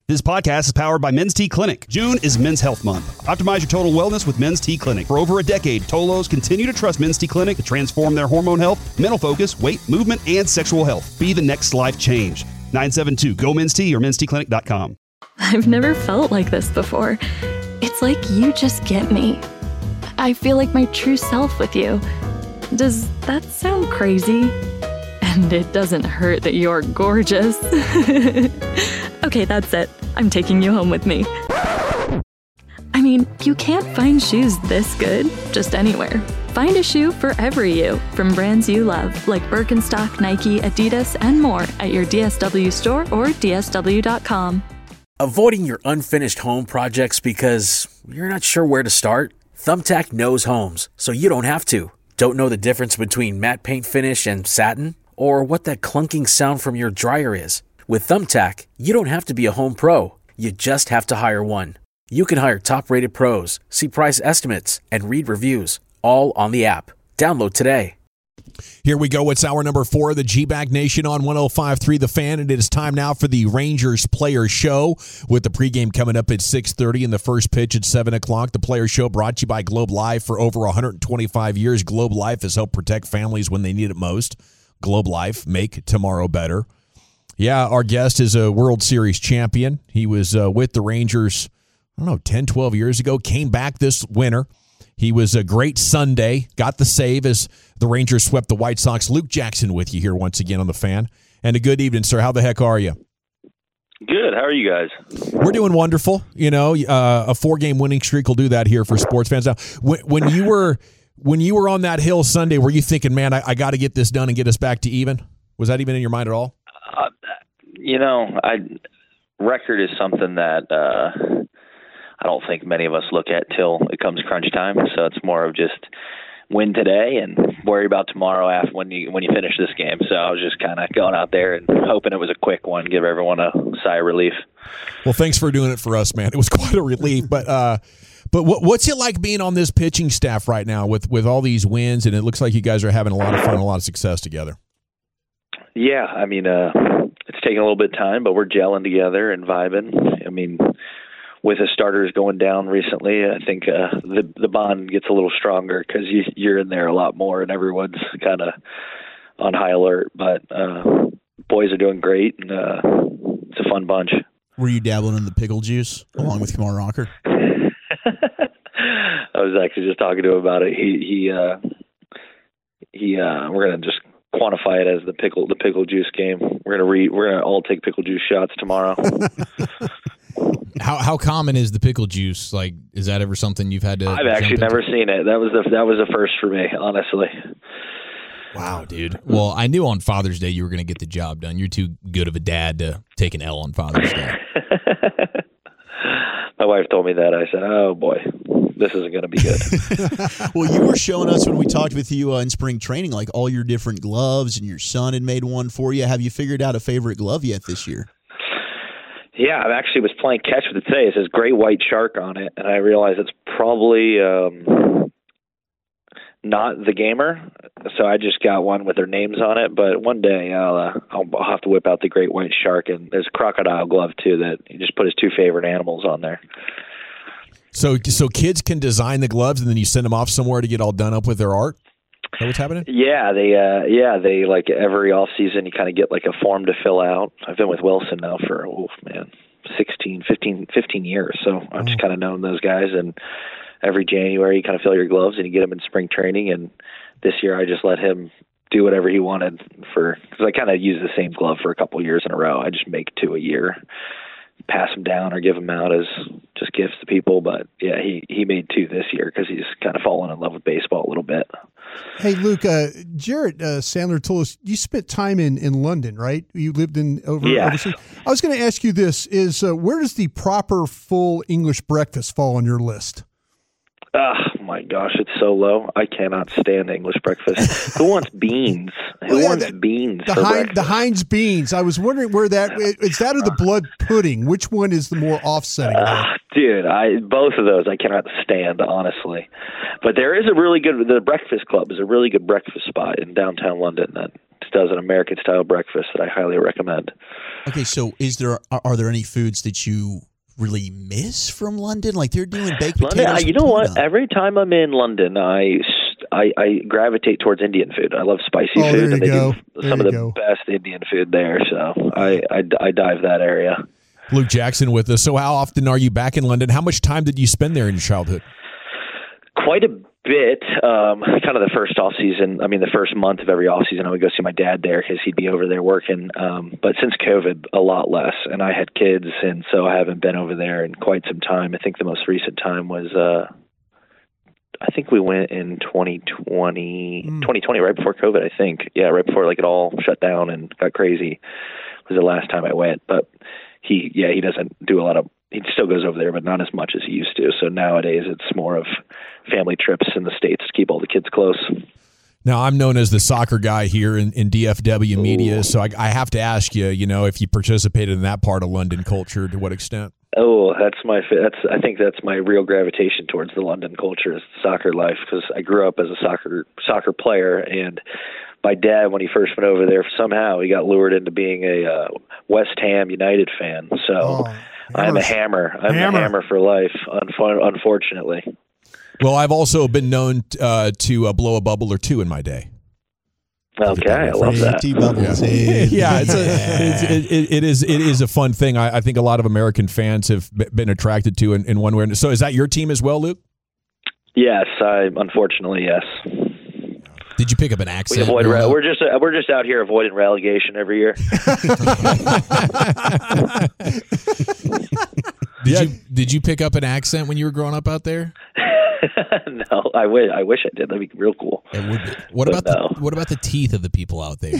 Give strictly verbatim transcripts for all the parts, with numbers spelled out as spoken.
This podcast is powered by Men's T Clinic. June is Men's Health Month. Optimize your total wellness with Men's T Clinic. For over a decade, Tolos continue to trust Men's T Clinic to transform their hormone health, mental focus, weight, movement, and sexual health. Be the next life change. nine seven two, G O Men's T or men's t clinic dot com. I've never felt like this before. It's like you just get me. I feel like my true self with you. Does that sound crazy? And it doesn't hurt that you're gorgeous. Okay, that's it. I'm taking you home with me. I mean, you can't find shoes this good just anywhere. Find a shoe for every you from brands you love, like Birkenstock, Nike, Adidas, and more at your D S W store or D S W dot com. Avoiding your unfinished home projects because you're not sure where to start? Thumbtack knows homes, so you don't have to. Don't know the difference between matte paint finish and satin? Or what that clunking sound from your dryer is? With Thumbtack, you don't have to be a home pro. You just have to hire one. You can hire top-rated pros, see price estimates, and read reviews, all on the app. Download today. Here we go. It's hour number four of the G-Bag Nation on one oh five point three The Fan, and it is time now for the Rangers Player Show with the pregame coming up at six thirty and the first pitch at seven o'clock. The Player Show brought to you by Globe Life. For over one hundred twenty-five years, Globe Life has helped protect families when they need it most. Globe Life, make tomorrow better. Yeah, our guest is a World Series champion. He was uh, with the Rangers, I don't know, ten, twelve years ago, came back this winter. He was a great Sunday, got the save as the Rangers swept the White Sox. Luke Jackson with you here once again on The Fan. And a good evening, sir. How the heck are you? Good. How are you guys? We're doing wonderful. You know, uh, a four-game winning streak will do that here for sports fans. Now, when, when you were when you were on that hill Sunday, were you thinking, man, I, I got to get this done and get us back to even? Was that even in your mind at all? Uh, you know, I record is something that uh, I don't think many of us look at till it comes crunch time. So it's more of just win today and worry about tomorrow after when you when you finish this game. So I was just kind of going out there and hoping it was a quick one, give everyone a sigh of relief. Well, thanks for doing it for us, man. It was quite a relief. But uh, but what, what's it like being on this pitching staff right now with with all these wins? And it looks like you guys are having a lot of fun, and a lot of success together. Yeah, I mean, uh, it's taking a little bit of time, but we're gelling together and vibing. I mean, with the starters going down recently, I think uh, the the bond gets a little stronger because you, you're in there a lot more and everyone's kind of on high alert. But uh, boys are doing great, and uh, it's a fun bunch. Were you dabbling in the pickle juice along with Kumar Rocker? I was actually just talking to him about it. He he uh, he. Uh, we're gonna just quantify it as the pickle the pickle juice game. We're gonna re we're gonna all take pickle juice shots tomorrow. How how common is the pickle juice? Like, is that ever something you've had to? I've actually never seen it. That was the that was a first for me, honestly. Wow, dude. Well, I knew on Father's Day you were going to get the job done. You're too good of a dad to take an L on Father's Day. My wife told me that. I said, "Oh boy, this isn't going to be good." Well, you were showing us when we talked with you uh, in spring training, like all your different gloves, and your son had made one for you. Have you figured out a favorite glove yet this year? Yeah, I actually was playing catch with it today. It says Great White Shark on it, and I realized it's probably um, not the gamer. So I just got one with their names on it. But one day I'll, uh, I'll I'll have to whip out the Great White Shark, and there's a crocodile glove too that he just put his two favorite animals on there. So so kids can design the gloves, and then you send them off somewhere to get all done up with their art? Is that what's happening? Yeah, they uh, yeah they like every off season you kind of get like a form to fill out. I've been with Wilson now for oh man, sixteen, fifteen, fifteen years. So I've just kind of known those guys, and every January you kind of fill your gloves and you get them in spring training. And this year I just let him do whatever he wanted for because I kind of use the same glove for a couple of years in a row. I just make two a year, pass them down or give them out as just gifts to people. But yeah, he he made two this year because he's kind of fallen in love with baseball a little bit. Hey, Luke, uh, Jarrett uh, Sandler told us you spent time in, in London, right? You lived in over yeah. overseas. I was going to ask you this: is uh, where does the proper full English breakfast fall on your list? Oh my gosh, it's so low. I cannot stand English breakfast. Who wants beans? Who Well, yeah, wants the- beans The for Heinz, breakfast? the Heinz beans. I was wondering where that is. That or the blood pudding? Which one is the more offsetting? Uh, dude, I both of those I cannot stand, honestly. But there is a really good. The Breakfast Club is a really good breakfast spot in downtown London that does an American style breakfast that I highly recommend. Okay, so is there are, are there any foods that you really miss from London? Like they're doing baked potatoes. London, you with know tuna. what? Every time I'm in London, I, I, I gravitate towards Indian food. I love spicy Oh, food, there you and they go. do There some you of the go. best Indian food there. So I, I, I dive that area. Luke Jackson with us. So how often are you back in London? How much time did you spend there in your childhood? Quite a bit. Um, kind of the first off season. I mean, the first month of every off season, I would go see my dad there because he'd be over there working. Um, but since COVID, a lot less. And I had kids, and so I haven't been over there in quite some time. I think the most recent time was, uh, I think we went in twenty twenty, mm. twenty twenty, right before COVID. I think, yeah, right before like it all shut down and got crazy was the last time I went. But he, yeah, he doesn't do a lot of. He still goes over there, but not as much as he used to. So nowadays it's more of family trips in the States to keep all the kids close. Now, I'm known as the soccer guy here in, in D F W media, Ooh. so I, I have to ask you, you know, if you participated in that part of London culture, to what extent? Oh, that's my, that's, I think that's my real gravitation towards the London culture is soccer life, because I grew up as a soccer, soccer player, and my dad, when he first went over there, somehow he got lured into being a uh, West Ham United fan. So Oh. I'm a hammer. I'm Hammer. a hammer for life, unfo- unfortunately. Well, I've also been known uh, to uh, blow a bubble or two in my day. Okay, I love that. T bubbles. Yeah, it's a, it's, it, it, it is it is a fun thing. I, I think a lot of American fans have b- been attracted to in, in one way. So is that your team as well, Luke? Yes, I unfortunately yes. Did you pick up an We accent? avoid. growing Re- up? we're just uh, we're just out here avoiding relegation every year. Did you did you pick up an accent when you were growing up out there? No, I wish I wish I did. That'd be real cool. It would be. What But about no. the what about the teeth of the people out there?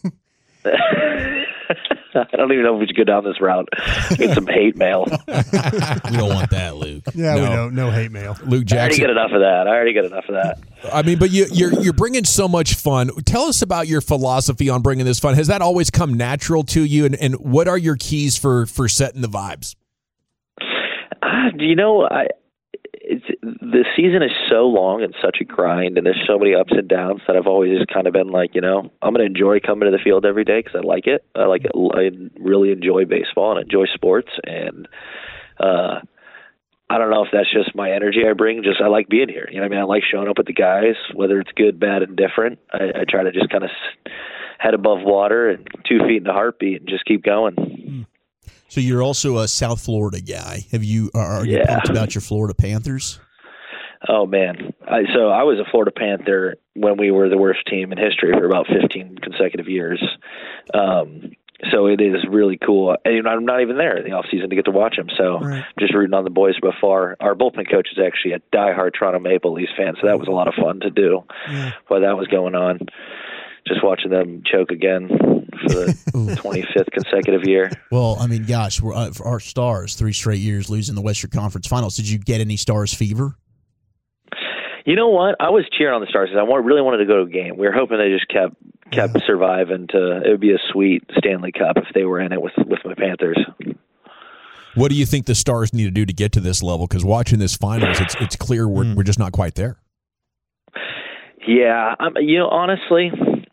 I don't even know if we should go down this route. Get some hate mail. We don't want that, Luke. Yeah, we No. don't. No hate mail. Luke I already Jackson. get enough of that. I already get enough of that. I mean, but you, you're you're bringing so much fun. Tell us about your philosophy on bringing this fun. Has that always come natural to you? And, and what are your keys for for setting the vibes? Uh, do you know, I it's the season is so long and such a grind, and there's so many ups and downs that I've always just kind of been like, you know, I'm going to enjoy coming to the field every day because I like it. I like it. I really enjoy baseball and enjoy sports, and uh, I don't know if that's just my energy I bring. Just I like being here. You know what I mean? I like showing up with the guys, whether it's good, bad, and different. I, I try to just kind of head above water and two feet in the heartbeat and just keep going. So you're also a South Florida guy. Have you are are you Yeah. pumped about your Florida Panthers? Oh man! I, so I was a Florida Panther when we were the worst team in history for about fifteen consecutive years. Um, so it is really cool. And I'm not even there in the off season to get to watch them. So Right. I'm just rooting on the boys from afar. Our bullpen coach is actually a diehard Toronto Maple Leafs fan, so that was a lot of fun to do Yeah. while that was going on. Just watching them choke again for the twenty-fifth consecutive year. Well, I mean, gosh, we're, uh, for our Stars, three straight years losing the Western Conference Finals. Did you get any Stars fever? You know what? I was cheering on the Stars because I want, really wanted to go to a game. We were hoping they just kept kept Yeah. surviving to. It would be a sweet Stanley Cup if they were in it with with my Panthers. What do you think the Stars need to do to get to this level? Because watching this finals, it's it's clear we're Mm. we're just not quite there. Yeah, um, you know, honestly,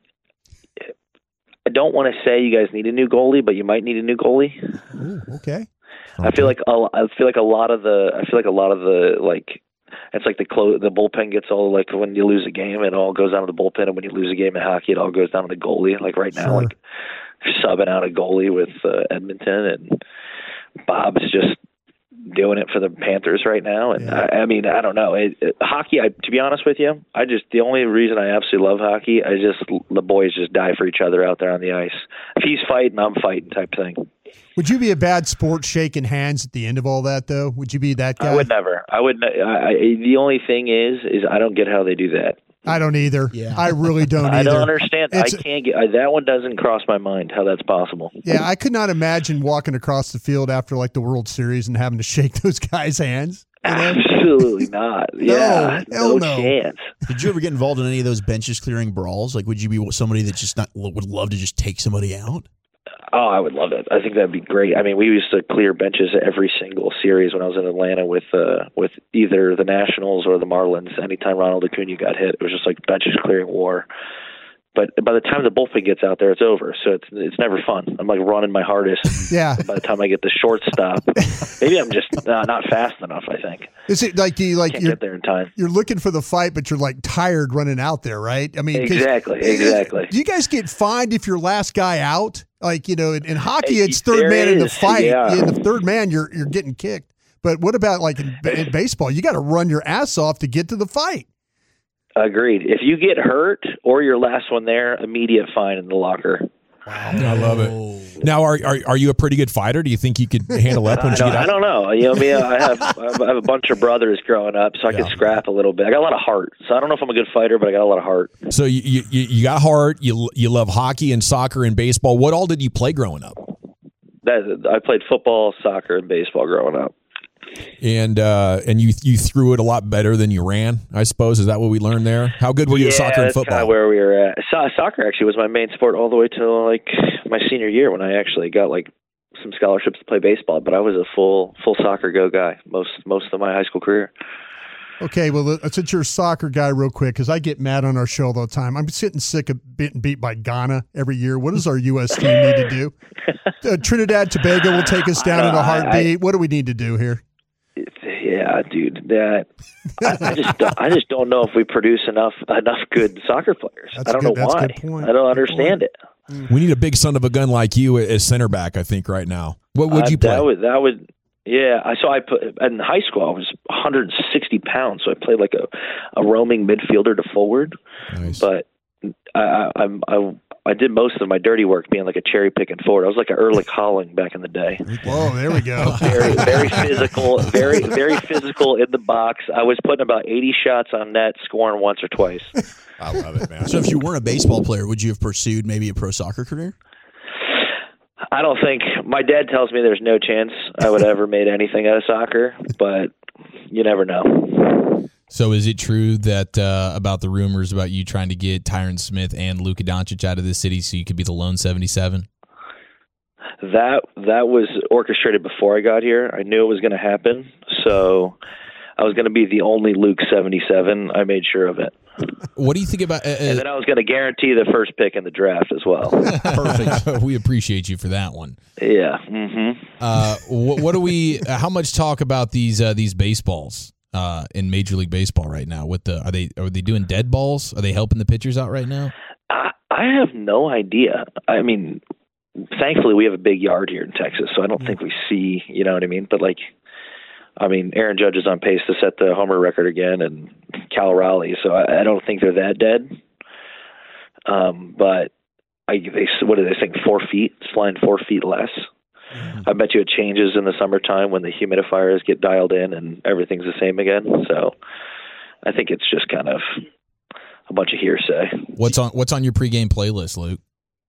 I don't want to say you guys need a new goalie, but you might need a new goalie. Ooh, okay. I feel like a, I feel like a lot of the I feel like a lot of the like it's like the clo- the bullpen gets all like when you lose a game it all goes down to the bullpen, and when you lose a game in hockey it all goes down to the goalie. Like right now, Sure. like subbing out a goalie with uh, Edmonton, and Bob's just doing it for the Panthers right now. And Yeah. I, I mean, I don't know. It, it, hockey, I, to be honest with you, I just the only reason I absolutely love hockey, I just the boys just die for each other out there on the ice. If he's fighting, I'm fighting type thing. Would you be a bad sport shaking hands at the end of all that, though? Would you be that guy? I would never. I would. ne- I, I, the only thing is, is I don't get how they do that. I don't either. Yeah. I really don't either. I don't understand. It's- I can't get I, that one. Doesn't cross my mind how that's possible. Yeah, I could not imagine walking across the field after like the World Series and having to shake those guys' hands. You know? Absolutely not. Yeah, hell no, no. chance. Did you ever get involved in any of those benches clearing brawls? Like, would you be somebody that just not would love to just take somebody out? Oh, I would love it. I think that'd be great. I mean, we used to clear benches every single series when I was in Atlanta with uh, with either the Nationals or the Marlins. Anytime Ronald Acuna got hit, it was just like benches clearing war. But by the time the bullpen gets out there, it's over. So it's it's never fun. I'm like running my hardest. Yeah. By the time I get the shortstop, maybe I'm just uh, not fast enough. I think. Is it like you like Can't you're get there in time? You're looking for the fight, but you're like tired running out there, right? I mean, exactly, exactly. Do you guys get fined if you're last guy out? Like you know, in, in hockey, Hey, it's third there man in the is, fight. yeah. In the third man, you're you're getting kicked. But what about like in, in baseball? You got to run your ass off to get to the fight. Agreed. If you get hurt or you're last one there, immediate fine in the locker. Wow. I love it. Now, are, are are you a pretty good fighter? Do you think you could handle up once I you don't, get out? I don't know. You know, me, I have I have a bunch of brothers growing up, so I Yeah. could scrap a little bit. I got a lot of heart, so I don't know if I'm a good fighter, but I got a lot of heart. So you you, you got heart. You you love hockey and soccer and baseball. What all did you play growing up? That I played football, soccer, and baseball growing up. And uh, and you you threw it a lot better than you ran, I suppose. Is that what we learned there? How good were you yeah, at soccer and that's football? Kind of where we were at. So, soccer actually was my main sport all the way till like my senior year when I actually got like some scholarships to play baseball. But I was a full full soccer go guy most most of my high school career. Okay, well, uh, since you're a soccer guy, real quick, because I get mad on our show all the time. I'm sitting sick of getting beat by Ghana every year. What does our U S team need to do? Uh, Trinidad Tobago will take us down in a heartbeat. I, what do we need to do here? Yeah, dude, that I, I just don't, I just don't know if we produce enough enough good soccer players. That's I don't good, know why. I don't understand it. We need a big son of a gun like you as center back, I think, right now. What would uh, you play? That would that would yeah. I so I put in high school. I was one hundred sixty pounds, so I played like a, a roaming midfielder to forward. Nice. But I, I I I did most of my dirty work being like a cherry picking forward. I was like a Erlich Haaland back in the day. Whoa, there we go. Very very physical, very very physical in the box. I was putting about eighty shots on net, scoring once or twice. I love it, man. So if you weren't a baseball player, would you have pursued maybe a pro soccer career? I don't think my dad tells me there's no chance I would ever made anything out of soccer, but you never know. So is it true that uh, about the rumors about you trying to get Tyron Smith and Luka Doncic out of the city so you could be the lone seventy-seven? That that was orchestrated before I got here. I knew it was going to happen, so I was going to be the only Luke seventy-seven. I made sure of it. What do you think about? Uh, and then I was going to guarantee the first pick in the draft as well. Perfect. We appreciate you for that one. Yeah. Mm-hmm. Uh, what, what do we? Uh, how much talk about these uh, these baseballs uh, in Major League Baseball right now? What the are they are they doing dead balls? Are they helping the pitchers out right now? I, I have no idea. I mean, thankfully we have a big yard here in Texas, so I don't think we see. You know what I mean? But like. I mean, Aaron Judge is on pace to set the homer record again, and Cal Raleigh. So I, I don't think they're that dead. Um, but I, they, what do they think? Four feet? It's flying four feet less. Mm-hmm. I bet you it changes in the summertime when the humidifiers get dialed in and everything's the same again. So I think it's just kind of a bunch of hearsay. What's on What's on your pregame playlist, Luke?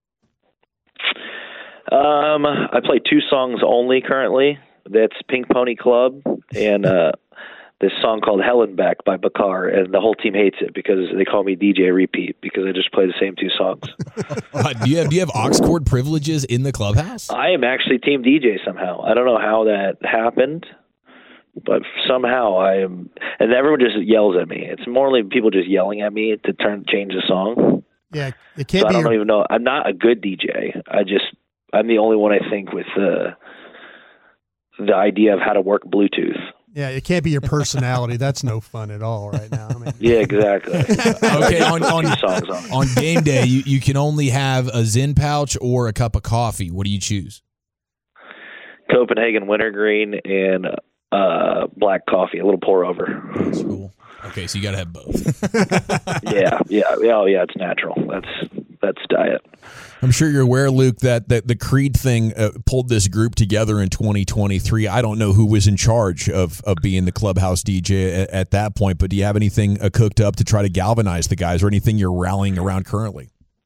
Um, I play two songs only currently. That's Pink Pony Club and uh, this song called Hellenbeck by Bakar, and the whole team hates it because they call me D J Repeat because I just play the same two songs. uh, do you have Do you have aux cord privileges in the clubhouse? I am actually team D J somehow. I don't know how that happened, but somehow I am, and everyone just yells at me. It's more like people just yelling at me to turn change the song. Yeah, it can't so be. I don't your... even know. I'm not a good D J. I just I'm the only one I think with the. Uh, the idea of how to work Bluetooth. Yeah, it can't be your personality. That's no fun at all right now. I mean, yeah, exactly. Okay, on on, on. on game day, you, you can only have a Zen pouch or a cup of coffee. What do you choose? Copenhagen Wintergreen and uh, black coffee, a little pour over. That's cool. Okay, so you got to have both. yeah, yeah, oh yeah, it's natural. That's that's diet. I'm sure you're aware, Luke, that, that the Creed thing uh, pulled this group together in twenty twenty-three. I don't know who was in charge of, of being the clubhouse D J at, at that point, but do you have anything uh, cooked up to try to galvanize the guys or anything you're rallying around currently?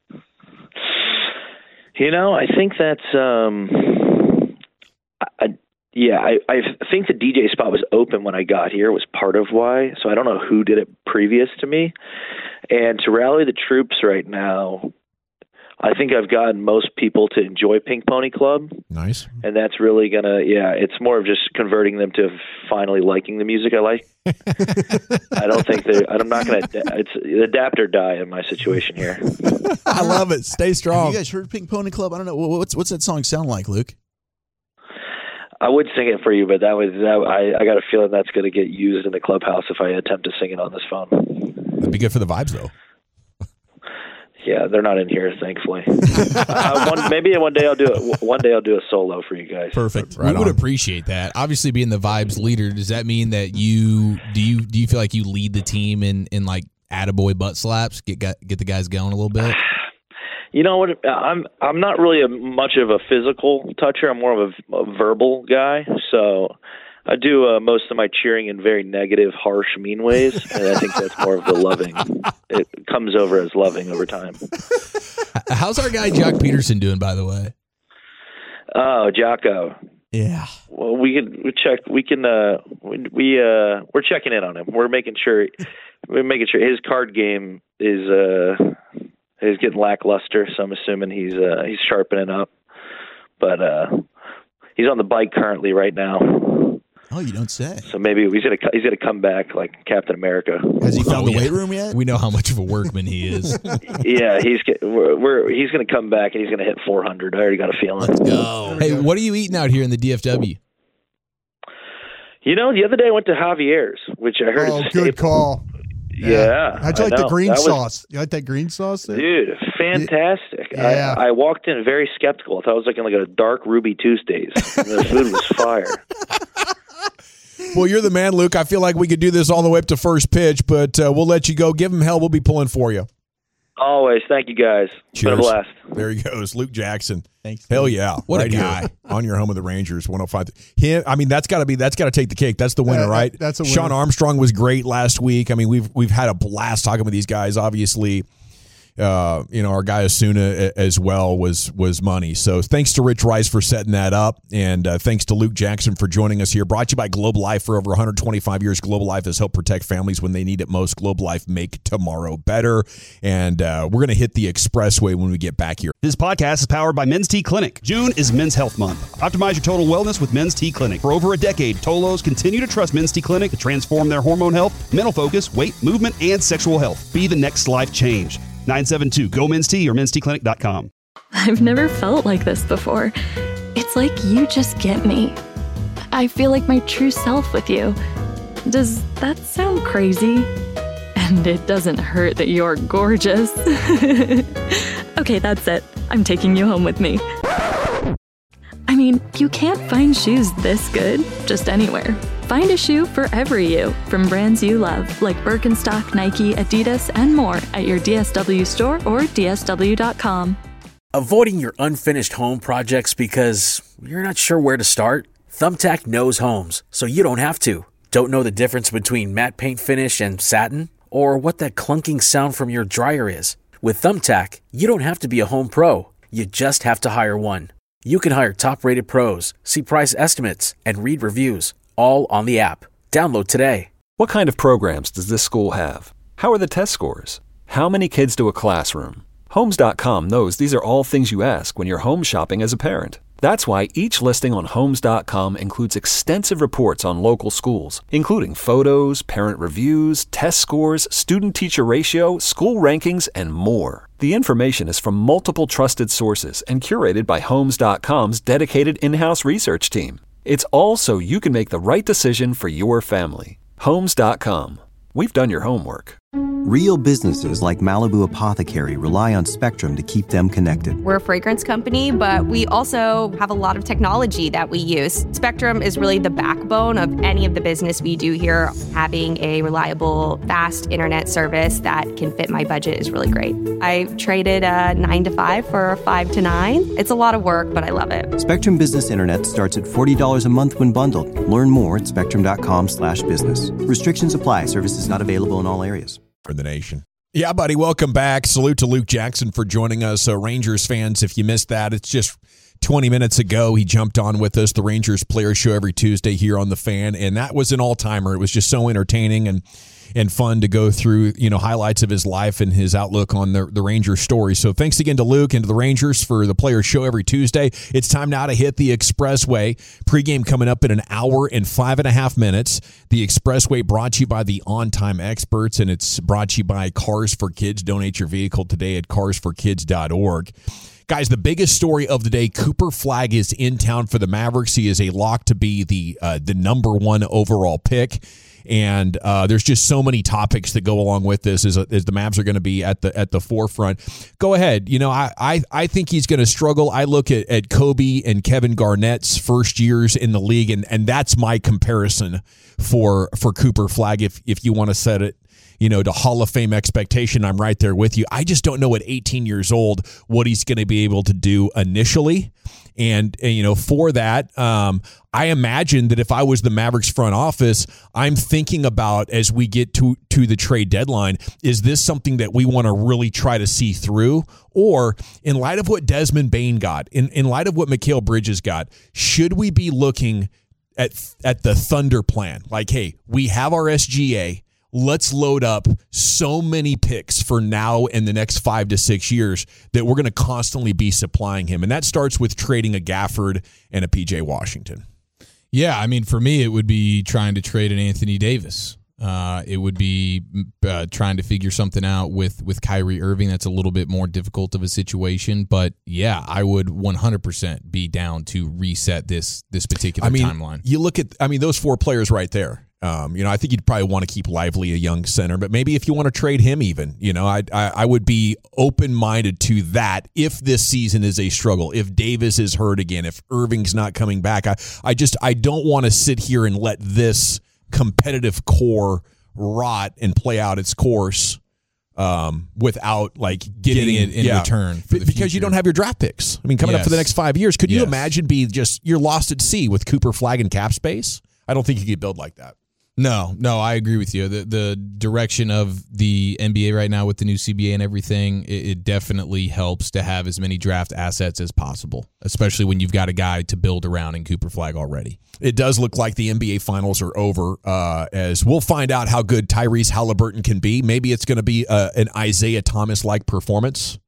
You know, I think that's, um, I, yeah, I, I think the D J spot was open when I got here was part of why. So I don't know who did it previous to me. And to rally the troops right now, I think I've gotten most people to enjoy Pink Pony Club. Nice. And that's really going to, yeah, it's more of just converting them to finally liking the music I like. I don't think they I'm not going to, it's adapt or die in my situation here. I love it. Stay strong. Have you guys heard Pink Pony Club? I don't know. What's what's that song sound like, Luke? I would sing it for you, but that was, that, I, I got a feeling that's going to get used in the clubhouse if I attempt to sing it on this phone. That'd be good for the vibes, though. Yeah, they're not in here, thankfully. uh, one, maybe one day I'll do it. One day I'll do a solo for you guys. Perfect. Right we would on. appreciate that. Obviously, being the vibes leader, does that mean that you do you do you feel like you lead the team in, in like attaboy butt slaps, get get the guys going a little bit? You know what? I'm I'm not really a, much of a physical toucher. I'm more of a, a verbal guy. So I do uh, most of my cheering in very negative, harsh, mean ways, and I think that's more of the loving. It comes over as loving over time. How's our guy Jock Peterson doing, by the way? Oh, Jocko. Yeah. Well, we can we check. We can. Uh, we, we uh, we're checking in on him. We're making sure. We're making sure his card game is uh, is getting lackluster. So I'm assuming he's uh, he's sharpening up. But uh, he's on the bike currently right now. Oh, you don't say. So maybe he's gonna he's gonna come back like Captain America. Has he found Oh, the yeah. weight room yet? We know how much of a workman he is. Yeah, he's get- we're, we're he's gonna come back and he's gonna hit four hundred. I already got a feeling. Let's go. Hey, what are you eating out here in the D F W? You know, the other day I went to Javier's, which I heard. Oh, is a good staple. call. Yeah, How'd you I like the know. green That was- sauce? You like that green sauce there? Dude, fantastic. Yeah. I, I walked in very skeptical. I thought it was like, like a dark Ruby Tuesdays. And the food was fire. Well, you're the man, Luke. I feel like we could do this all the way up to first pitch, but uh, we'll let you go. Give him hell. We'll be pulling for you. Always. Thank you, guys. It's been a Cheers. blast. There he goes, Luke Jackson. Thanks. Hell yeah! What a right guy. here on your home of the Rangers, one oh five. Him, I mean, that's got to be that's got to take the cake. That's the winner, Yeah, that- right? that's a winner. Sean Armstrong was great last week. I mean, we've we've had a blast talking with these guys. Obviously, uh, you know, our guy Asuna as well was was money. So thanks to Rich Rice for setting that up, and uh, thanks to Luke Jackson for joining us here. Brought to you by Globe Life. For over one hundred twenty-five years, Globe Life has helped protect families when they need it most. Globe Life, make tomorrow better. And uh, we're going to hit the expressway when we get back here. This podcast is powered by Men's T Clinic. June is Men's Health Month. Optimize your total wellness with Men's T Clinic. For over a decade, Tolos continue to trust Men's T Clinic to transform their hormone health, mental focus, weight, movement, and sexual health. Be the next life change. nine seven two, G O Men's T or men's t clinic dot com. I've never felt like this before. It's like you just get me. I feel like my true self with you. Does that sound crazy? And it doesn't hurt that you're gorgeous. Okay, that's it. I'm taking you home with me. I mean, you can't find shoes this good just anywhere. Find a shoe for every you from brands you love, like Birkenstock, Nike, Adidas, and more at your D S W store or D S W dot com. Avoiding your unfinished home projects because you're not sure where to start? Thumbtack knows homes, so you don't have to. Don't know the difference between matte paint finish and satin? Or what that clunking sound from your dryer is? With Thumbtack, you don't have to be a home pro. You just have to hire one. You can hire top-rated pros, see price estimates, and read reviews, all on the app. Download today. What kind of programs does this school have? How are the test scores? How many kids do a classroom? Homes dot com knows these are all things you ask when you're home shopping as a parent. That's why each listing on Homes dot com includes extensive reports on local schools, including photos, parent reviews, test scores, student-teacher ratio, school rankings, and more. The information is from multiple trusted sources and curated by Homes dot com's dedicated in-house research team. It's all so you can make the right decision for your family. Homes dot com. We've done your homework. Real businesses like Malibu Apothecary rely on Spectrum to keep them connected. We're a fragrance company, but we also have a lot of technology that we use. Spectrum is really the backbone of any of the business we do here. Having a reliable, fast internet service that can fit my budget is really great. I traded a nine to five for a five to nine. It's a lot of work, but I love it. Spectrum Business Internet starts at forty dollars a month when bundled. Learn more at spectrum dot com slash business. Restrictions apply. Services not available in all areas. For the nation. Yeah, buddy, welcome back. Salute to Luke Jackson for joining us. Uh, Rangers fans, if you missed that, it's just twenty minutes ago he jumped on with us, the Rangers Player Show every Tuesday here on The Fan, and that was an all-timer. It was just so entertaining, and and fun to go through, you know, highlights of his life and his outlook on the, the Rangers story. So thanks again to Luke and to the Rangers for the Players Show every Tuesday. It's time now to hit the Expressway. Pregame coming up in an hour and five and a half minutes. The Expressway brought to you by the On Time Experts, and it's brought to you by Cars for Kids. Donate your vehicle today at cars for kids dot org. Guys, the biggest story of the day, Cooper Flagg is in town for the Mavericks. He is a lock to be the uh, the number one overall pick. And uh, there's just so many topics that go along with this as, as the Mavs are going to be at the at the forefront. Go ahead. You know, I I, I think he's going to struggle. I look at, at Kobe and Kevin Garnett's first years in the league, and, and that's my comparison for for Cooper Flagg, if if you want to set it, you know, to Hall of Fame expectation. I'm right there with you. I just don't know at eighteen years old what he's going to be able to do initially. And, and, you know, for that, um, I imagine that if I was the Mavericks front office, I'm thinking about, as we get to, to the trade deadline, is this something that we want to really try to see through? Or in light of what Desmond Bane got, in, in light of what Mikal Bridges got, should we be looking at at the Thunder plan? Like, hey, we have our S G A. Let's load up so many picks for now and the next five to six years that we're going to constantly be supplying him. And that starts with trading a Gafford and a P J Washington. Yeah, I mean, for me, it would be trying to trade an Anthony Davis. Uh, it would be uh, trying to figure something out with, with Kyrie Irving. That's a little bit more difficult of a situation. But, yeah, I would one hundred percent be down to reset this this particular I mean, timeline. You look at, I mean, those four players right there. Um, you know, I think you'd probably want to keep Lively a young center, but maybe if you want to trade him even, you know, I, I I would be open-minded to that if this season is a struggle, if Davis is hurt again, if Irving's not coming back. I, I just, I don't want to sit here and let this competitive core rot and play out its course um, without like getting, getting it in yeah, return for the because future. you don't have your draft picks. I mean, coming Yes. up for the next five years, could you Yes. imagine be just, you're lost at sea with Cooper Flagg and cap space? I don't think you could build like that. No, no, I agree with you. The the direction of the N B A right now with the new C B A and everything, it, it definitely helps to have as many draft assets as possible, especially when you've got a guy to build around in Cooper Flagg already. It does look like the N B A Finals are over, uh, as we'll find out how good Tyrese Halliburton can be. Maybe it's going to be uh, an Isaiah Thomas-like performance.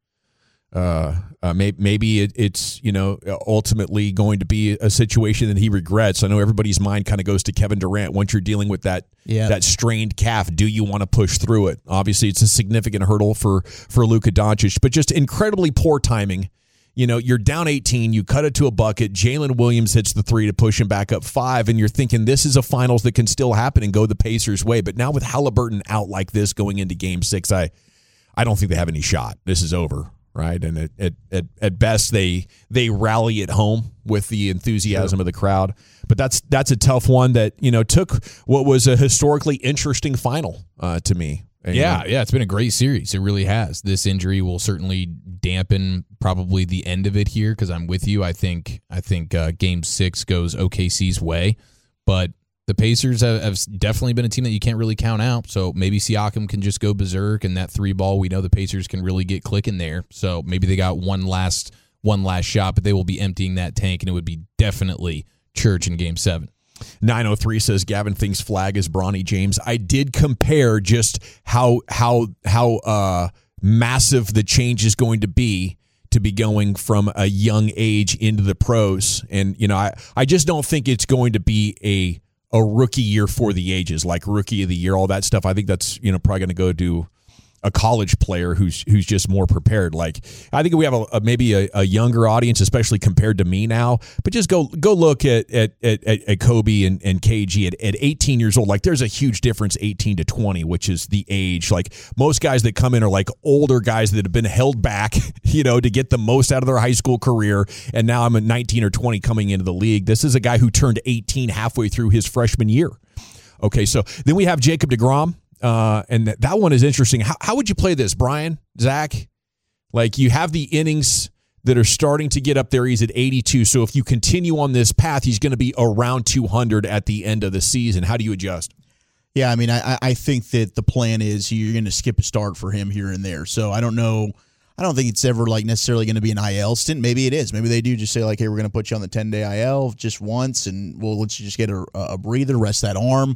Uh, uh, may, maybe it, it's, you know, ultimately going to be a situation that he regrets. I know everybody's mind kind of goes to Kevin Durant. Once you're dealing with that Yeah. that strained calf, do you want to push through it? Obviously, it's a significant hurdle for, for Luka Doncic, but just incredibly poor timing. You know, you're down eighteen, you cut it to a bucket, Jalen Williams hits the three to push him back up five, and you're thinking this is a finals that can still happen and go the Pacers' way. But now with Halliburton out like this going into game six, I I don't think they have any shot. This is over. Right, and at, at at at best they they rally at home with the enthusiasm sure. of the crowd, but that's that's a tough one that you know took what was a historically interesting final uh, to me. And, yeah, you know, yeah, it's been a great series. It really has. This injury will certainly dampen probably the end of it here because I'm with you. I think I think uh, Game Six goes O K C's way, but the Pacers have, have definitely been a team that you can't really count out. So maybe Siakam can just go berserk, and that three ball, we know the Pacers can really get clicking there. So maybe they got one last one last shot, but they will be emptying that tank, and it would be definitely Church in Game Seven. nine oh three says Gavin thinks Flagg is Bronny James. I did compare just how how how uh, massive the change is going to be to be going from a young age into the pros, and you know I I just don't think it's going to be a a rookie year for the ages, like rookie of the year, all that stuff. I think that's, you know, probably going to go to a college player who's who's just more prepared. Like, I think we have a, a maybe a, a younger audience, especially compared to me now. But just go go look at at at, at Kobe and, and K G at, at eighteen years old. Like, there's a huge difference, eighteen to twenty, which is the age. Like, most guys that come in are like older guys that have been held back, you know, to get the most out of their high school career. And now I'm at nineteen or twenty coming into the league. This is a guy who turned eighteen halfway through his freshman year. Okay, so then we have Jacob deGrom. Uh, and that, that one is interesting. How, how would you play this, Brian, Zach? Like, you have the innings that are starting to get up there. He's at eighty-two. So if you continue on this path, he's going to be around two hundred at the end of the season. How do you adjust? Yeah, I mean, I, I think that the plan is you're going to skip a start for him here and there. So I don't know. I don't think it's ever like necessarily going to be an I L stint. Maybe it is. Maybe they do just say like, hey, we're going to put you on the ten-day I L just once, and we'll let you just get a, a breather, rest that arm.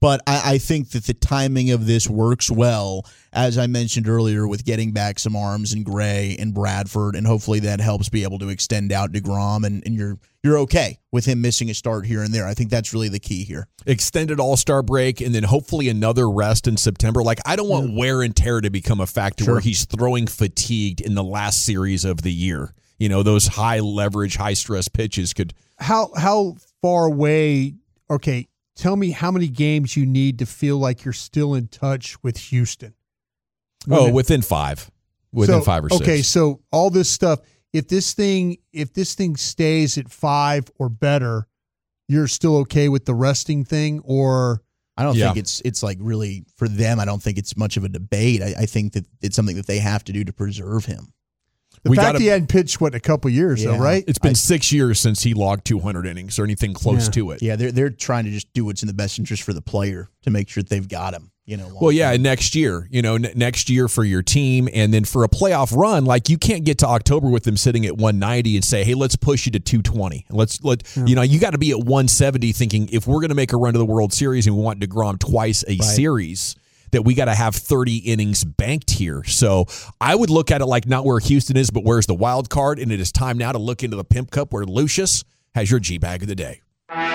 But I, I think that the timing of this works well, as I mentioned earlier, with getting back some arms in Gray and Bradford, and hopefully that helps be able to extend out DeGrom, and, and you're you're okay with him missing a start here and there. I think that's really the key here. Extended All-Star break, and then hopefully another rest in September. Like, I don't want wear and tear to become a factor Sure. where he's throwing fatigued in the last series of the year. You know, those high leverage, high stress pitches could. How how far away? Okay, tell me how many games you need to feel like you're still in touch with Houston. When Oh, it- within five, within so, five or six. Okay, so all this stuff. If this thing if this thing stays at five or better, you're still okay with the resting thing, or I don't Yeah. think it's it's like really for them. I don't think it's much of a debate. I, I think that it's something that they have to do to preserve him. the We fact gotta- he hadn't pitched what in a couple years, though, Yeah. right? It's been I- six years since he logged two hundred innings or anything close Yeah. to it. Yeah, they're they're trying to just do what's in the best interest for the player to make sure that they've got him. You know. Well, yeah, and next year, you know, n- next year for your team, and then for a playoff run, like you can't get to October with them sitting at one ninety and say, "Hey, let's push you to two twenty." Let's let you know, you got to be at one seventy, thinking if we're going to make a run to the World Series and we want DeGrom twice a series, that we got to have thirty innings banked here. So I would look at it like not where Houston is, but where's the wild card, and it is time now to look into the Pimp Cup where Lucius has your G bag of the day.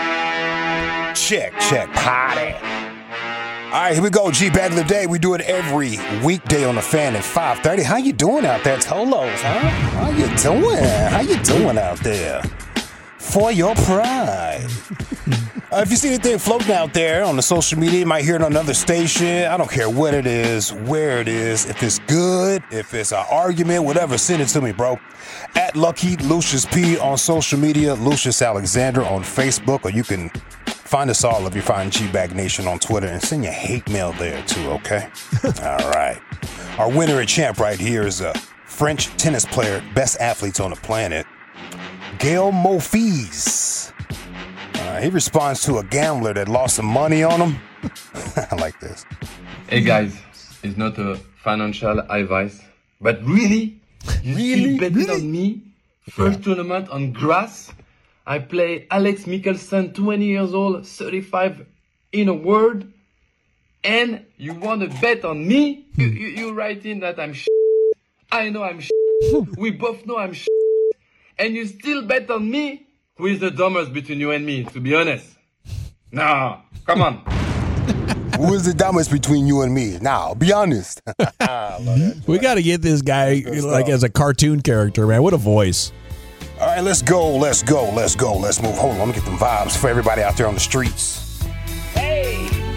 Check, check, party. All right, here we go. G Bag of the Day. We do it every weekday on the Fan at five thirty. How you doing out there, Tolos, huh? How you doing? How you doing out there? For your pride. uh, if you see anything floating out there on the social media, you might hear it on another station. I don't care what it is, where it is. If it's good, if it's an argument, whatever, send it to me, bro. At Lucky Lucius P on social media, Lucius Alexander on Facebook, or you can find us all if you find G-Bag Nation on Twitter, and send your hate mail there too, okay? All right. Our winner and champ right here is a French tennis player, best athletes on the planet, Gael Monfils. Uh, he responds to a gambler that lost some money on him. I like this. Hey guys, it's not a financial advice, but really, you Really? still betting Really? on me? First tournament on grass. I play Alex Mickelson, twenty years old, thirty-five in a word, and you want to bet on me? You, you, you write in that I'm sh**. I know I'm sh**. We both know I'm sh**. And you still bet on me? Who is the dumbest between you and me, to be honest? No, come on. Who is the dumbest between you and me? Now, be honest. We got to get this guy like as a cartoon character, man. What a voice. All right, let's go, let's go, let's go, let's move. Hold on, let me get them vibes for everybody out there on the streets. Hey!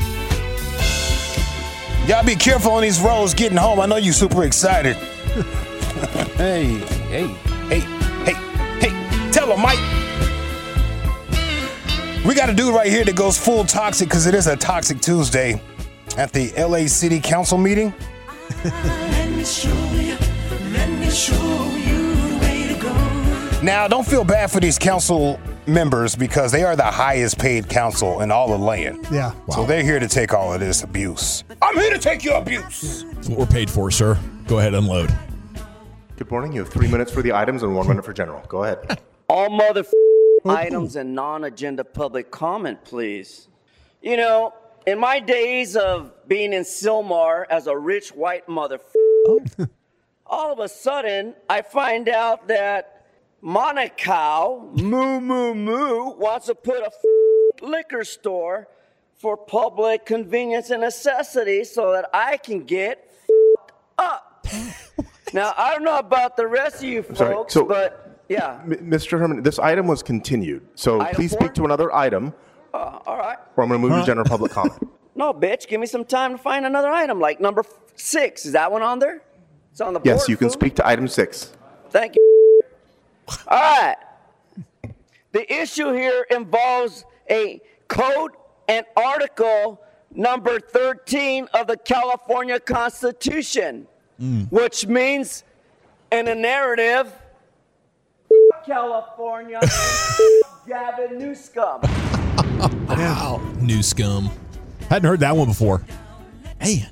Y'all be careful on these roads getting home. I know you super excited. hey, hey, hey, hey, hey, tell them, Mike. We got a dude right here that goes full toxic because it is a Toxic Tuesday at the L A City Council meeting. Let me show you, let me show you the way to go. Now, don't feel bad for these council members because they are the highest paid council in all of land. Yeah. So they're here to take all of this abuse. I'm here to take your abuse. That's what we're paid for, sir. Go ahead, unload. Good morning. You have three minutes for the items and one minute for general. Go ahead. All mother items and non-agenda public comment, please. You know, in my days of being in Sylmar as a rich white mother, all of a sudden I find out that Monaco, moo moo moo, wants to put a liquor store for public convenience and necessity so that I can get up. Now, I don't know about the rest of you I'm sorry, folks, so- but yeah. M- Mister Herman, this item was continued. So Item please four? speak to another item, Uh, all right. or I'm going to move to general public comment. No, bitch, give me some time to find another item, like number f- six. Is that one on there? It's on the board. Yes, you can fool. speak to item six. Thank you. All right. The issue here involves a code and article number thirteen of the California Constitution, which means in a narrative, California, Gavin Newsom. Wow. New scum. Hadn't heard that one before. Hey,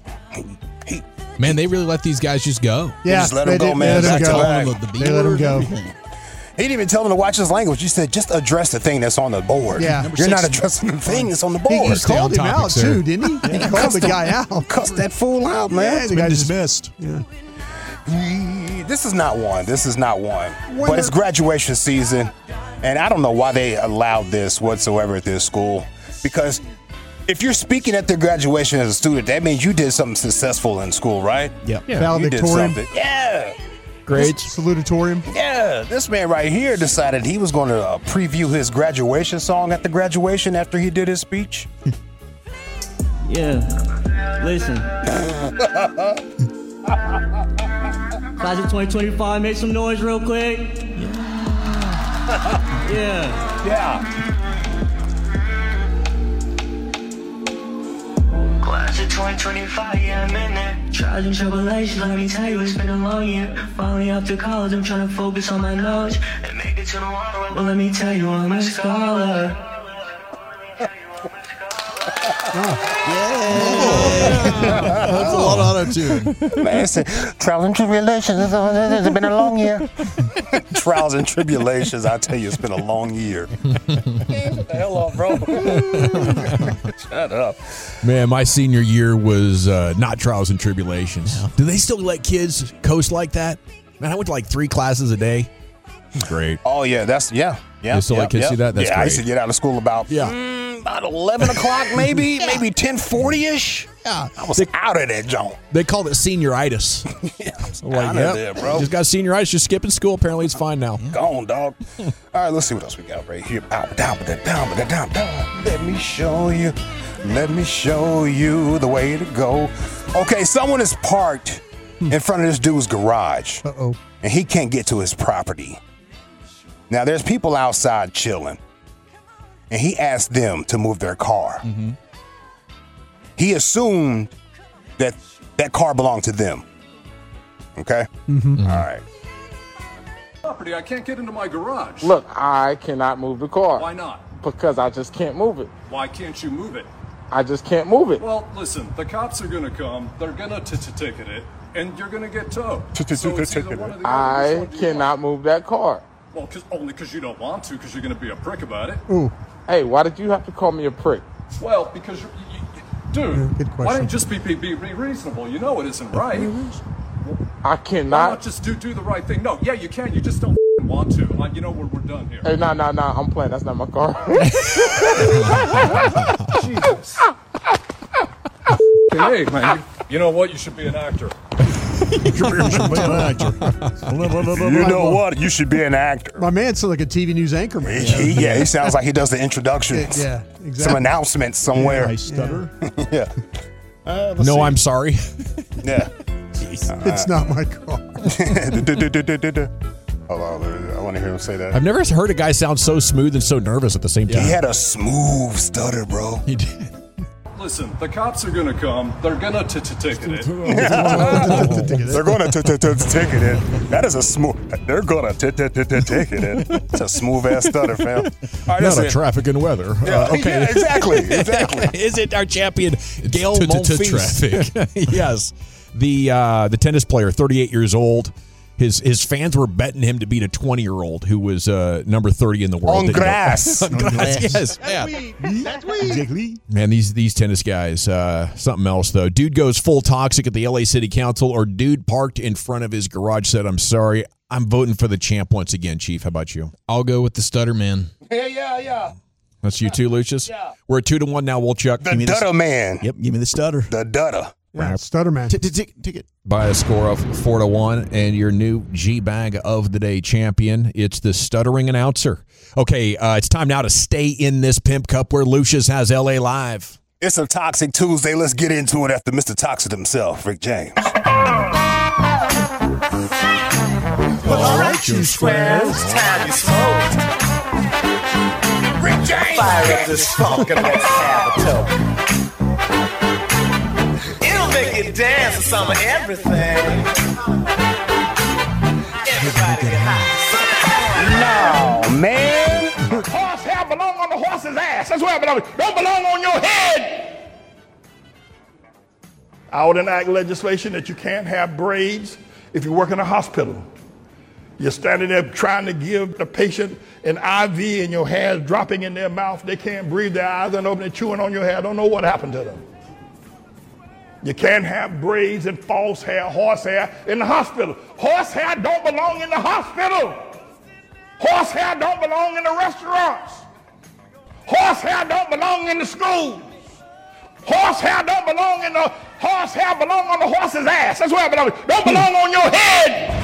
Man, they really let these guys just go. Yeah, Just let they them go, did- man. they let Back them to go. back. Calling them the B They let him word go. and everything. He didn't even tell him to watch his language. He said, just address the thing that's on the board. Yeah. You're not addressing the thing that's on the board. He, he called him topic, out, sir. too, didn't he? He Yeah. called the guy out. Cussed that fool out, man. Yeah, the guy dismissed. Yeah. This is not one. This is not one. When but it's they're- graduation season, and I don't know why they allowed this whatsoever at this school. Because if you're speaking at their graduation as a student, that means you did something successful in school, right? Yep. Yeah. You did Valedictorian. something. Yeah. Grades. Salutatorium. Yeah. This man right here decided he was going to uh, preview his graduation song at the graduation after he did his speech. Yeah. Listen. Class of twenty twenty-five, make some noise real quick. Yeah. Yeah. Class of twenty twenty-five, yeah, I'm in there. Trials and tribulations, let me tell you, it's been a long year. Finally after college, I'm trying to focus on my knowledge and make it to the water. But let me tell you, I'm a scholar. That's a lot of auto-tune. Man, it's a, trials and tribulations. It's been a long year. Trials and tribulations. I tell you, it's been a long year. What the hell off, bro? Shut up. Man, my senior year was uh, not trials and tribulations. Do they still let kids coast like that? Man, I went to like three classes a day. Great. Oh yeah, that's yeah, yeah. They still yeah, let kids yeah. do that? That's yeah, I great. used to get out of school about Yeah. mm, about eleven o'clock, maybe, maybe ten forty ish. Yeah. I was out of that joint. They called it senioritis. Yeah, I was I'm like, out yep, of there, bro. just got senioritis, just skipping school. Apparently, it's fine now. Gone, dog. All right, let's see what else we got right here. Bow, down, down, down, down, down. Let me show you. Let me show you the way to go. Okay, someone is parked in front of this dude's garage. Uh-oh. And he can't get to his property. Now, there's people outside chilling. And he asked them to move their car. Mm-hmm. He assumed that that car belonged to them. Okay? Mm-hmm. All right. Property, I can't get into my garage. Look, I cannot move the car. Why not? Because I just can't move it. Why can't you move it? I just can't move it. Well, listen, the cops are gonna come, they're gonna ticket it, and you're gonna get towed. So it's either one or the other. I Which one do you cannot want? move that car. Well, cause, only because you don't want to, because you're gonna be a prick about it. Ooh. Hey, why did you have to call me a prick? Well, because you're, you, you, dude, Yeah, good why question. don't you just be, be, be reasonable? You know it isn't right. I Why cannot. not just do, do the right thing? No, yeah, you can, you just don't want to. Like, you know, we're, we're done here. Hey, nah, nah, nah, I'm playing. That's not my car. Jesus. Hey, man, you, you know what? You should be an actor. You know what? You should be an actor. My man sounds like a T V news anchor man. He, yeah, he sounds like he does the introductions. Yeah, exactly. Some announcements somewhere. I stutter. Yeah. Uh, let's No, see. I'm sorry. Yeah. It's not my car. Hold on, I want to hear him say that. I've never heard a guy sound so smooth and so nervous at the same time. He had a smooth stutter, bro. He did. Listen, the cops are gonna come, they're gonna ticket it. They're going to ticket it. That is a smooth. They're going to ticket it. It's a smooth ass stutter, fam. All right, Not that's a it. traffic and weather. Yeah, Uh, okay. yeah, exactly, exactly. Is it our champion, Gail t- t- t- Monfils? Yes. The uh, the tennis player, thirty-eight years old. His his fans were betting him to beat a twenty-year-old who was uh, number thirty in the world. On Didn't know- grass. On grass, yes. Yeah. Man, these these tennis guys, uh, something else though. Dude goes full toxic at the L A City Council, or dude parked in front of his garage said, "I'm sorry, I'm voting for the champ once again." Chief, how about you? I'll go with the stutter man. Yeah, yeah, yeah. That's you too, Lucius. Yeah. We're at two to one now. Wolchuk. The Dutta man. Yep, give me the stutter. The Dutta. Yeah, stutter man. Ticket. By a score of four to one, and your new G-Bag of the Day champion, it's the stuttering announcer. Okay, uh, it's time now to stay in this Pimp Cup where Lucius has L A Live. It's a Toxic Tuesday. Let's get into it after Mister Toxic himself, Rick James. Well, all right, you squares, it's time you smoke. Rick James! Fire up this funk and let's have a toke. It'll make you dance to some of everything. Everybody get high. No, man. Horse hair belong on the horse's ass. That's where it belongs. Don't belong on your head. I would enact legislation that you can't have braids if you work in a hospital. You're standing there trying to give the patient an I V and your hair's dropping in their mouth. They can't breathe, their eyes aren't open, they're chewing on your hair. Don't know what happened to them. You can't have braids and false hair, horse hair in the hospital. Horse hair don't belong in the hospital. Horse hair don't belong in the restaurants. Horse hair don't belong in the schools. Horse hair don't belong in the, horse hair belong on the horse's ass. That's where it belongs. Don't belong on your head.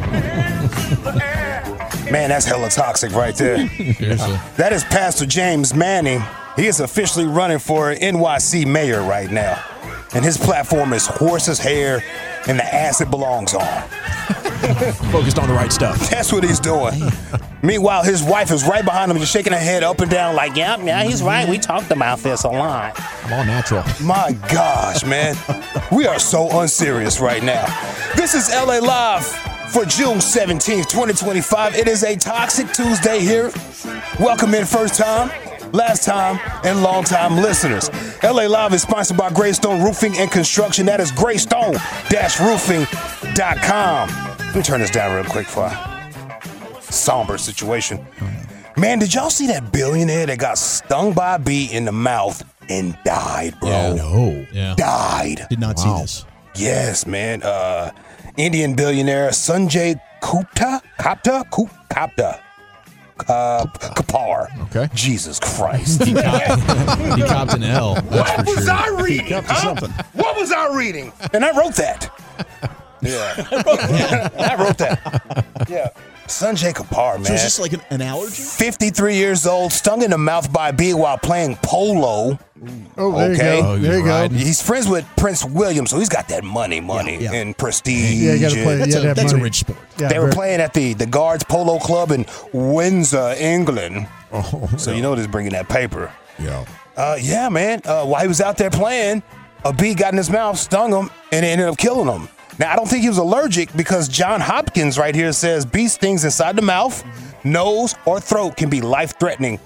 Man, that's hella toxic right there. That is Pastor James Manning. He is officially running for N Y C mayor right now. And his platform is horse's hair and the ass it belongs on. Focused on the right stuff. That's what he's doing. Meanwhile, his wife is right behind him, just shaking her head up and down like, yeah, yeah, he's right. We talked about this a lot. I'm all natural. My gosh, man. We are so unserious right now. This is L A Live for June seventeenth, twenty twenty-five. It is a Toxic Tuesday here. Welcome in first time, last time, and long time listeners. L A Live is sponsored by Greystone Roofing and Construction. That is greystone dash roofing dot com. Let me turn this down real quick for a somber situation. Man, did y'all see that billionaire that got stung by a bee in the mouth and died, bro? Yeah. No. Yeah. Died. Did not Wow. see this. Yes, man. Uh, Indian billionaire Sanjay Gupta, Gupta, Gupta, uh, Kapar. Okay. Jesus Christ. He copped, he copped an L. That's What for was sure. I reading? Up to huh? something. What was I reading? And I wrote that. Yeah. I wrote that. Yeah. Sanjay Kapar, man. So is this like an, an allergy? fifty-three years old, stung in the mouth by a bee while playing polo. Oh, there Okay. you go. Oh, he There was you go. riding. He's friends with Prince William, so he's got that money, money, Yeah, yeah. and prestige. Yeah, you got to play. That's You a, gotta have that's a money. rich sport. Yeah, They were very- playing at the, the Guards Polo Club in Windsor, England. Oh, So you know this bringing that paper. yeah. Uh, yeah, man. Uh, while he was out there playing, a bee got in his mouth, stung him, and it ended up killing him. Now, I don't think he was allergic because John Hopkins right here says bee stings inside the mouth, nose, or throat can be life-threatening.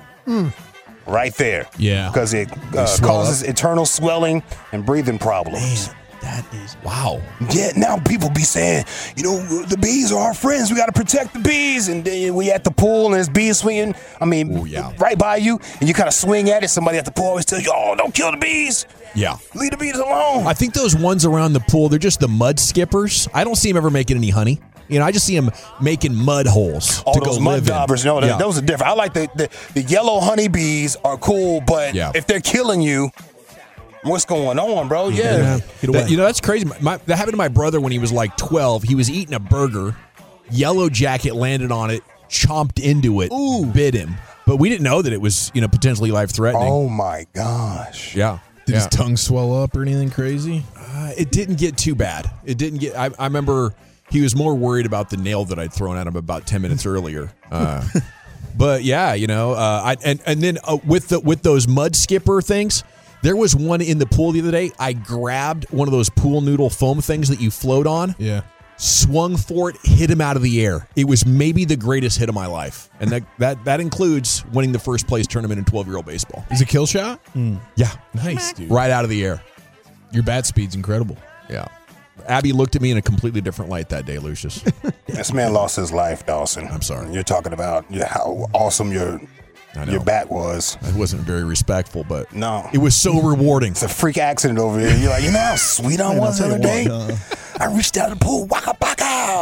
Right there. Yeah. Because it uh, swell causes internal swelling and breathing problems. Man, that is Wow. Yeah, now people be saying, you know, the bees are our friends. We got to protect the bees. And then we at the pool and there's bees swinging. I mean, Ooh, yeah. right by you. And you kind of swing at it. Somebody at the pool always tells you, oh, don't kill the bees. Yeah. Leave the bees alone. I think those ones around the pool, they're just the mud skippers. I don't see them ever making any honey. You know, I just see them making mud holes All to those go mud live daubers, in. no, Yeah. those are different. I like the, the, the yellow honeybees are cool, but Yeah. if they're killing you, what's going on, bro? Yeah. Yeah. That- you know, that's crazy. My, that happened to my brother when he was like twelve. He was eating a burger. Yellow jacket landed on it, chomped into it, Ooh. bit him. But we didn't know that it was, you know, potentially life-threatening. Oh, my gosh. Yeah. Did yeah. his tongue swell up or anything crazy? Uh, it didn't get too bad. It didn't get. I, I remember he was more worried about the nail that I'd thrown at him about ten minutes earlier. Uh, but yeah, you know, uh, I and and then uh, with the with those mud skipper things, there was one in the pool the other day. I grabbed one of those pool noodle foam things that you float on. Yeah. Swung for it, hit him out of the air. It was maybe the greatest hit of my life, and that that that includes winning the first place tournament in twelve-year-old baseball. Is it kill shot? Yeah, Nice, dude. right out of the air. Your bat speed's incredible. Yeah. Abby looked at me in a completely different light that day, Lucius. This man lost his life, Dawson. I'm sorry. You're talking about yeah, how awesome your I know. your bat was. I wasn't very respectful, but No. it was so rewarding. It's a freak accident over here. You're like, you know how sweet I Man, was I'll the tell other you day? what, uh, I reached out of the pool, waka waka.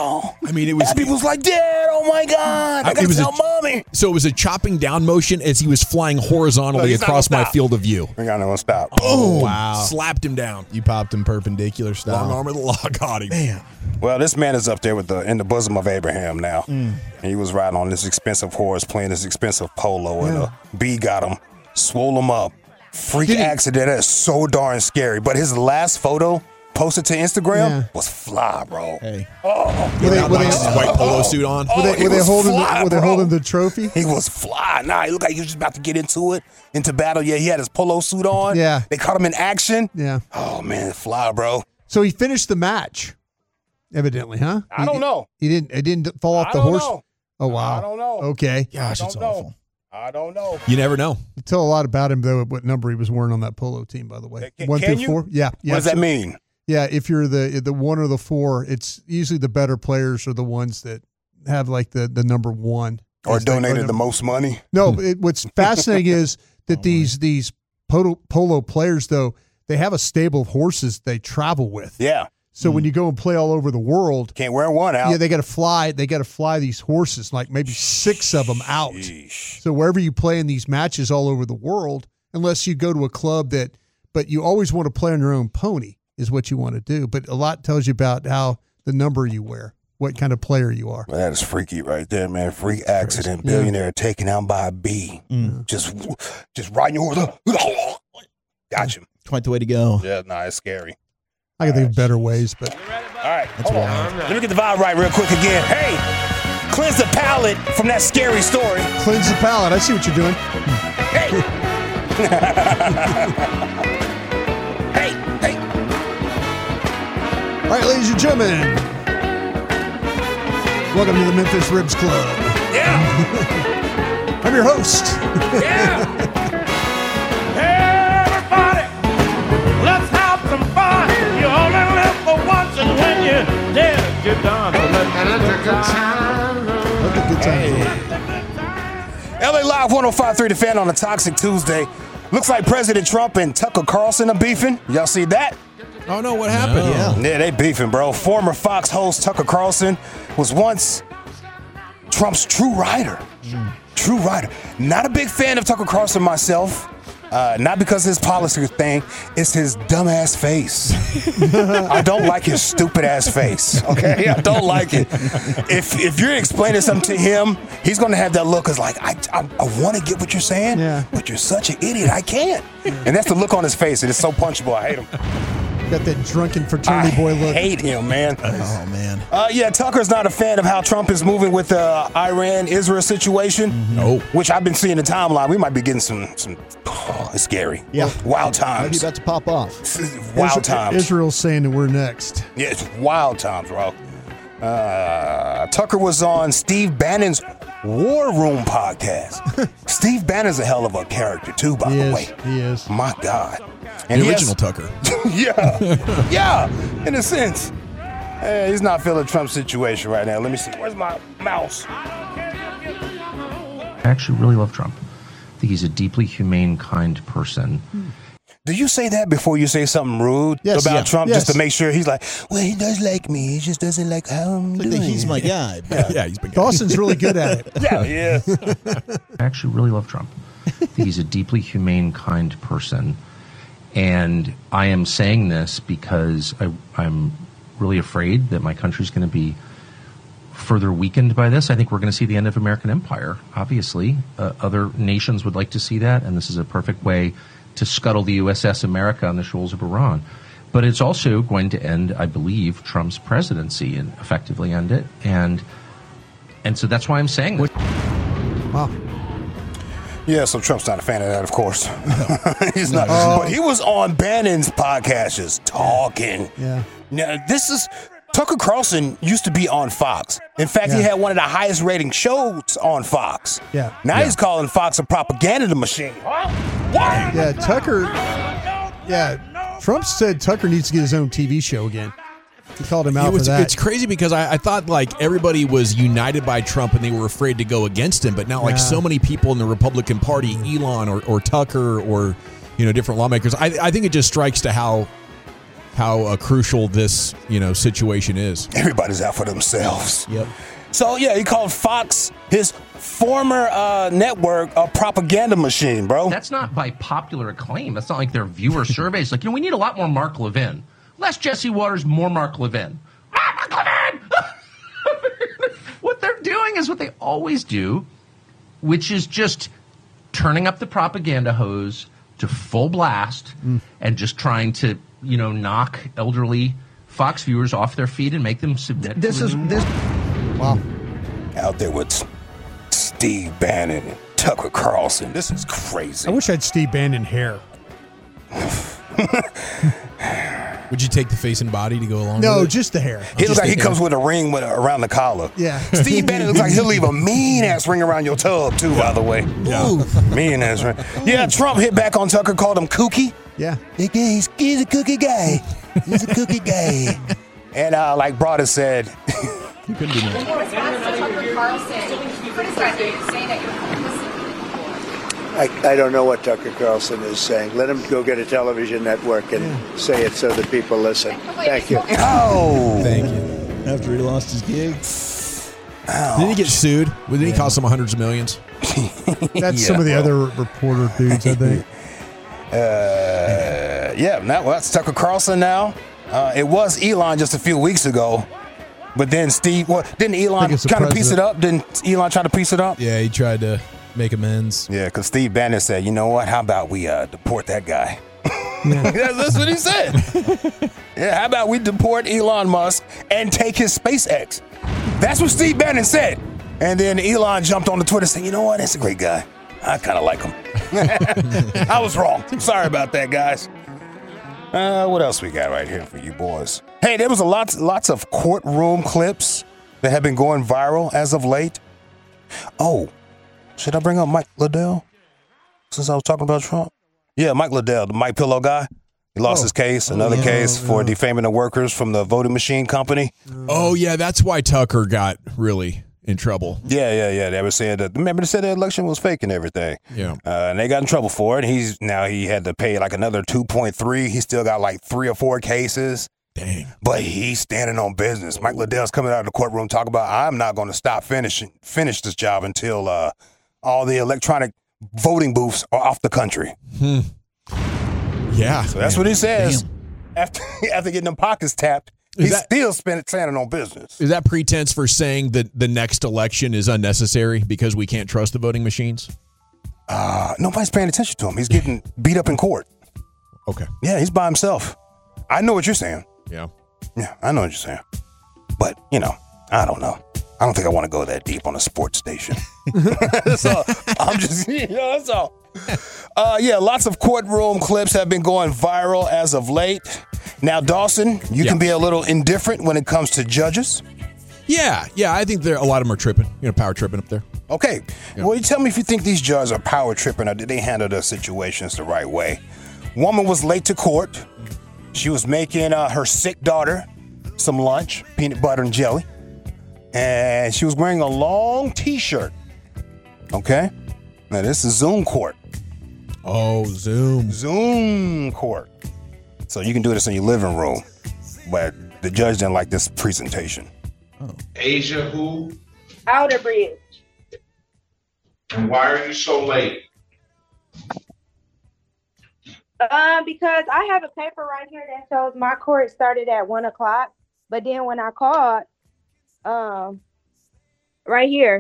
I mean, it was Abby was like, Dad, oh my God, I it gotta was a- tell mommy. so it was a chopping down motion as he was flying No, horizontally he's not across gonna my stop. field of view. We got no stop. Boom! wow. Slapped him down. You popped him perpendicular style. Long arm of the law got him. man. Well, this man is up there with the in the bosom of Abraham now. Mm. He was riding on this expensive horse, playing this expensive polo, and a bee got him, swole him up. Freak Did he- accident. That is so darn scary. But his last photo posted to Instagram Yeah. was fly, bro. Hey. Oh, Were they, were they, His white polo suit on. Oh, were they, he were they was holding fly, the, were they bro. holding the trophy? He was fly. Nah, he looked like he was just about to get into it, into battle. Yeah, he had his polo suit on. Yeah. They caught him in action. Yeah. Oh, man, fly, bro. So he finished the match, evidently, huh? I don't He- know. He didn't. It didn't fall off I the don't horse. know. Oh wow. I don't know. Okay. Gosh, I it's don't know. awful. I don't know. You never know. You tell a lot about him though. What number he was wearing on that polo team, by the way. Can- one can through you? four. Yeah. Yeah. What does that so- mean? Yeah. If you're the the one or the four, it's usually the better players are the ones that have like the, the number one. Or donated they, the most money. No, it, what's fascinating is that these these polo, polo players, though, they have a stable of horses they travel with. Yeah. So mm. when you go and play all over the world, can't wear one out. Yeah, they got to fly. They got to fly these horses, like maybe six of them out. Sheesh. So wherever you play in these matches all over the world, unless you go to a club that, but you always want to play on your own pony is what you want to do. But a lot tells you about how the number you wear, what kind of player you are. That is freaky right there, man. Freak accident, Yeah. billionaire taken out by a bee. Mm. Just, just riding your horse. Got you. Quite the way to go. Yeah, nah, it's scary. I can think of better ways, but All right, hold on. Let me get the vibe right real quick again. Hey, cleanse the palate from that scary story. Cleanse the palate. I see what you're doing. Hey. hey, hey. All right, ladies and gentlemen, welcome to the Memphis Ribs Club. Yeah. I'm your host. Yeah. Let's have some fun. You only live for once, and when you're dead, you're done. So let's have a good time. Let the good times roll. L A Live one oh five point three The Fan on a Toxic Tuesday. Looks like President Trump and Tucker Carlson are beefing. Y'all see that? Oh, no, what happened? No. Yeah. Yeah, they beefing, bro. Former Fox host Tucker Carlson was once Trump's true rider. Mm. True rider. Not a big fan of Tucker Carlson myself. Uh, not because of his policy thing, it's his dumbass face. I don't like his stupid ass face. Okay, I don't like it. If if you're explaining something to him, he's gonna have that look as like I I, I want to get what you're saying, Yeah. but you're such an idiot. I can't. And that's the look on his face. It is so punchable. I hate him. Got that drunken fraternity I boy look. hate him, man. Oh, man. Uh, yeah, Tucker's not a fan of how Trump is moving with the uh, Iran-Israel situation. No. Which I've been seeing the timeline. We might be getting some, some oh, it's scary. Yeah. Wild Might be times. about to pop off. Wild Isra- times. Israel's saying that we're next. Yeah, it's wild times, bro. Uh, Tucker was on Steve Bannon's War Room podcast. Steve Bannon's a hell of a character, too, by He the is. way. He is. My God. The he original has- Tucker. yeah. Yeah, in a sense. Eh, he's not feeling Trump's situation right now. Let me see. Where's my mouse? I actually really love Trump. I think he's a deeply humane, kind person. Do you say that before you say something rude Yes, about yeah. Trump Yes. just to make sure he's like, well, he does like me. He just doesn't like how I'm I doing. think he's my guy. Yeah. Yeah, he's been Dawson's really good at it. Yeah, yeah. I actually really love Trump. I think he's a deeply humane, kind person. And I am saying this because I, I'm really afraid that my country's going to be further weakened by this. I think we're going to see the end of American empire, obviously. Uh, other nations would like to see that, and this is a perfect way to scuttle the U S S America on the shoals of Iran. But it's also going to end, I believe, Trump's presidency and effectively end it. And and so that's why I'm saying this. Wow. Yeah, so Trump's not a fan of that, of course. He's not. But he was on Bannon's podcast just talking. Yeah. Now, this is Tucker Carlson used to be on Fox. In fact, he Yeah. had one of the highest rating shows on Fox. Yeah. Now Yeah. he's calling Fox a propaganda machine. Yeah, Tucker. Yeah, Trump said Tucker needs to get his own T V show again. He called him out It was, for that. it's crazy because I, I thought like everybody was united by Trump and they were afraid to go against him. But now like Yeah. so many people in the Republican Party, Elon or, or Tucker or you know different lawmakers, I, I think it just strikes to how how uh, crucial this you know situation is. Everybody's out for themselves. Yep. So yeah, he called Fox his former uh, network a propaganda machine, bro. That's not by popular acclaim. That's not like their viewer surveys. Like, you know, we need a lot more Mark Levin. Less Jesse Waters, more Mark Levin. Mark Levin! What they're doing is what they always do, which is just turning up the propaganda hose to full blast Mm. and just trying to, you know, knock elderly Fox viewers off their feet and make them submit. This to is- the- this- Wow. Out there with Steve Bannon and Tucker Carlson. This is crazy. I wish I had Steve Bannon hair. Would you take the face and body to go along No, with it? just the hair. He looks Just like he the comes hair. with a ring with a, around the collar. Yeah. Steve Bannon looks like he'll leave a mean ass ring around your tub too. By the way, Yeah. mean ass ring. Yeah, Trump hit back on Tucker, called him kooky. Yeah. He's, he's a cookie guy. He's a cookie guy. And uh, like Broader said, You couldn't do much. In response to Tucker Carlson criticizing you, saying that you're I, I don't know what Tucker Carlson is saying. Let him go get a television network and yeah. say it so that people listen. Thank you. Oh, thank you. After he lost his gig. Ouch. Didn't he get sued? Didn't yeah. he cost him hundreds of millions? That's yeah, some of the well. other reporter dudes, I think. Uh, yeah, now, well, that's Tucker Carlson now. Uh, it was Elon just a few weeks ago. But then Steve, well, didn't Elon kind of piece it up? Didn't Elon try to piece it up? Yeah, he tried to make amends. Yeah, because Steve Bannon said, you know what, how about we uh, deport that guy? Yeah. that's, that's what he said. Yeah, how about we deport Elon Musk and take his SpaceX? That's what Steve Bannon said. And then Elon jumped on the Twitter saying, you know what, that's a great guy. I kind of like him. I was wrong. Sorry about that, guys. Uh, what else we got right here for you boys? Hey, there was a lot, lots of courtroom clips that have been going viral as of late. Oh, should I bring up Mike Liddell since I was talking about Trump? Yeah, Mike Liddell, the Mike Pillow guy. He lost oh. his case, another oh, yeah, case for yeah. defaming the workers from the voting machine company. Oh, yeah, that's why Tucker got really in trouble. Yeah, yeah, yeah. They were saying that, remember they said the election was fake and everything. Yeah. Uh, and they got in trouble for it. He's now he had to pay like another two point three. He still got like three or four cases. Dang. But he's standing on business. Mike Liddell's coming out of the courtroom talking about, I'm not going to stop finishing finish this job until uh, all the electronic voting booths are off the country. Hmm. Yeah. So that's man. what he says. Damn. After after getting them pockets tapped, is he's that, still spending, standing on business. Is that pretense for saying that the next election is unnecessary because we can't trust the voting machines? Uh, nobody's paying attention to him. He's getting beat up in court. Okay. Yeah, he's by himself. I know what you're saying. Yeah. Yeah, I know what you're saying. But, you know, I don't know. I don't think I want to go that deep on a sports station. So I'm just, you know, that's all. Uh, yeah, lots of courtroom clips have been going viral as of late. Now, Dawson, you yeah. can be a little indifferent when it comes to judges. Yeah, yeah, I think there a lot of them are tripping, you know, power tripping up there. Okay. Yeah. Well, you tell me if you think these judges are power tripping or did they handle their situations the right way? Woman was late to court. She was making uh, her sick daughter some lunch, peanut butter and jelly. And she was wearing a long T-shirt. Okay? Now, this is Zoom court. Oh, Zoom. Zoom court. So you can do this in your living room. But the judge didn't like this presentation. Oh. Asia who? Outer Bridge. And why are you so late? Um, because I have a paper right here that shows my court started at one o'clock. But then when I called, um, right here,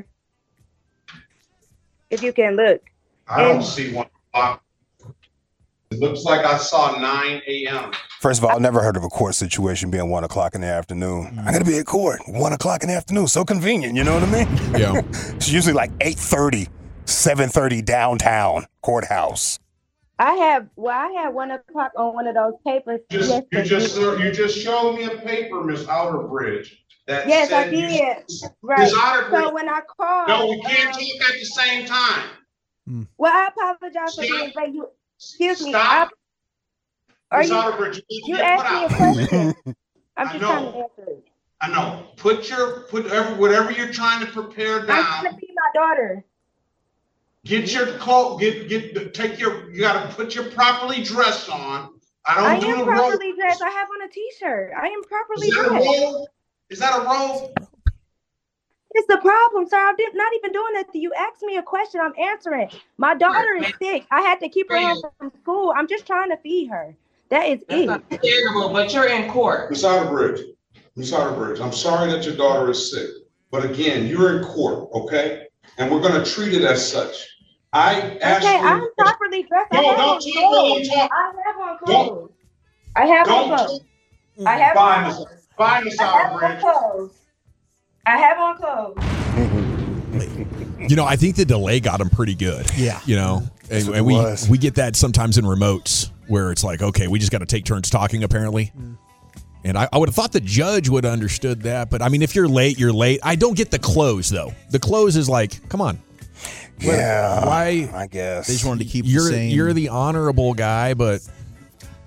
if you can look. I don't and, see one o'clock. It looks like I saw nine a.m. First of all, I've never heard of a court situation being one o'clock in the afternoon. I got to be at court one o'clock in the afternoon. So convenient, you know what I mean? Yeah. It's usually like eight thirty, seven thirty downtown courthouse. I have, well, I had one o'clock on one of those papers. Just, you just, you just showed me a paper, Miss Outerbridge. That yes, I did. You, right. So when I called, no, we can't um, talk at the same time. Well, I apologize for being late. You, excuse me. Stop. I, are Miss you? Outerbridge, you, You asked me a question. I'm I just know. trying to answer it. I know. Put your, put every, whatever you're trying to prepare down. I'm trying to feed my daughter. Get your coat. Get get. Take your. You got to put your properly dressed on. I don't I do am the properly robe. dressed. I have on a t-shirt. I am properly Is that dressed. a robe? Is that a robe? It's the problem, sir. I'm not even doing that. You asked me a question. I'm answering. My daughter is sick. I had to keep her home from school. I'm just trying to feed her. That is That's it. not terrible, but you're in court. Miss Outerbridge, Miss Outerbridge, I'm sorry that your daughter is sick, but again, you're in court, okay? And we're going to treat it as such. I asked Okay, you. I'm properly dressed. No, I have don't on talk clothes. talk. I have on Don't- clothes. I have on Don't- clothes. I have Fine, on Miss- clothes. fine, Miss I have on Outerbridge. clothes. I have on clothes. You know, I think the delay got him pretty good. Yeah. You know, That's and, what and it we was. we get that sometimes in remotes where it's like, okay, we just got to take turns talking, apparently. Mm. And I, I would have thought the judge would have understood that. But, I mean, if you're late, you're late. I don't get the close, though. The close is like, come on. Yeah. Why? I guess. They just wanted to keep You're, the same. you're the honorable guy, but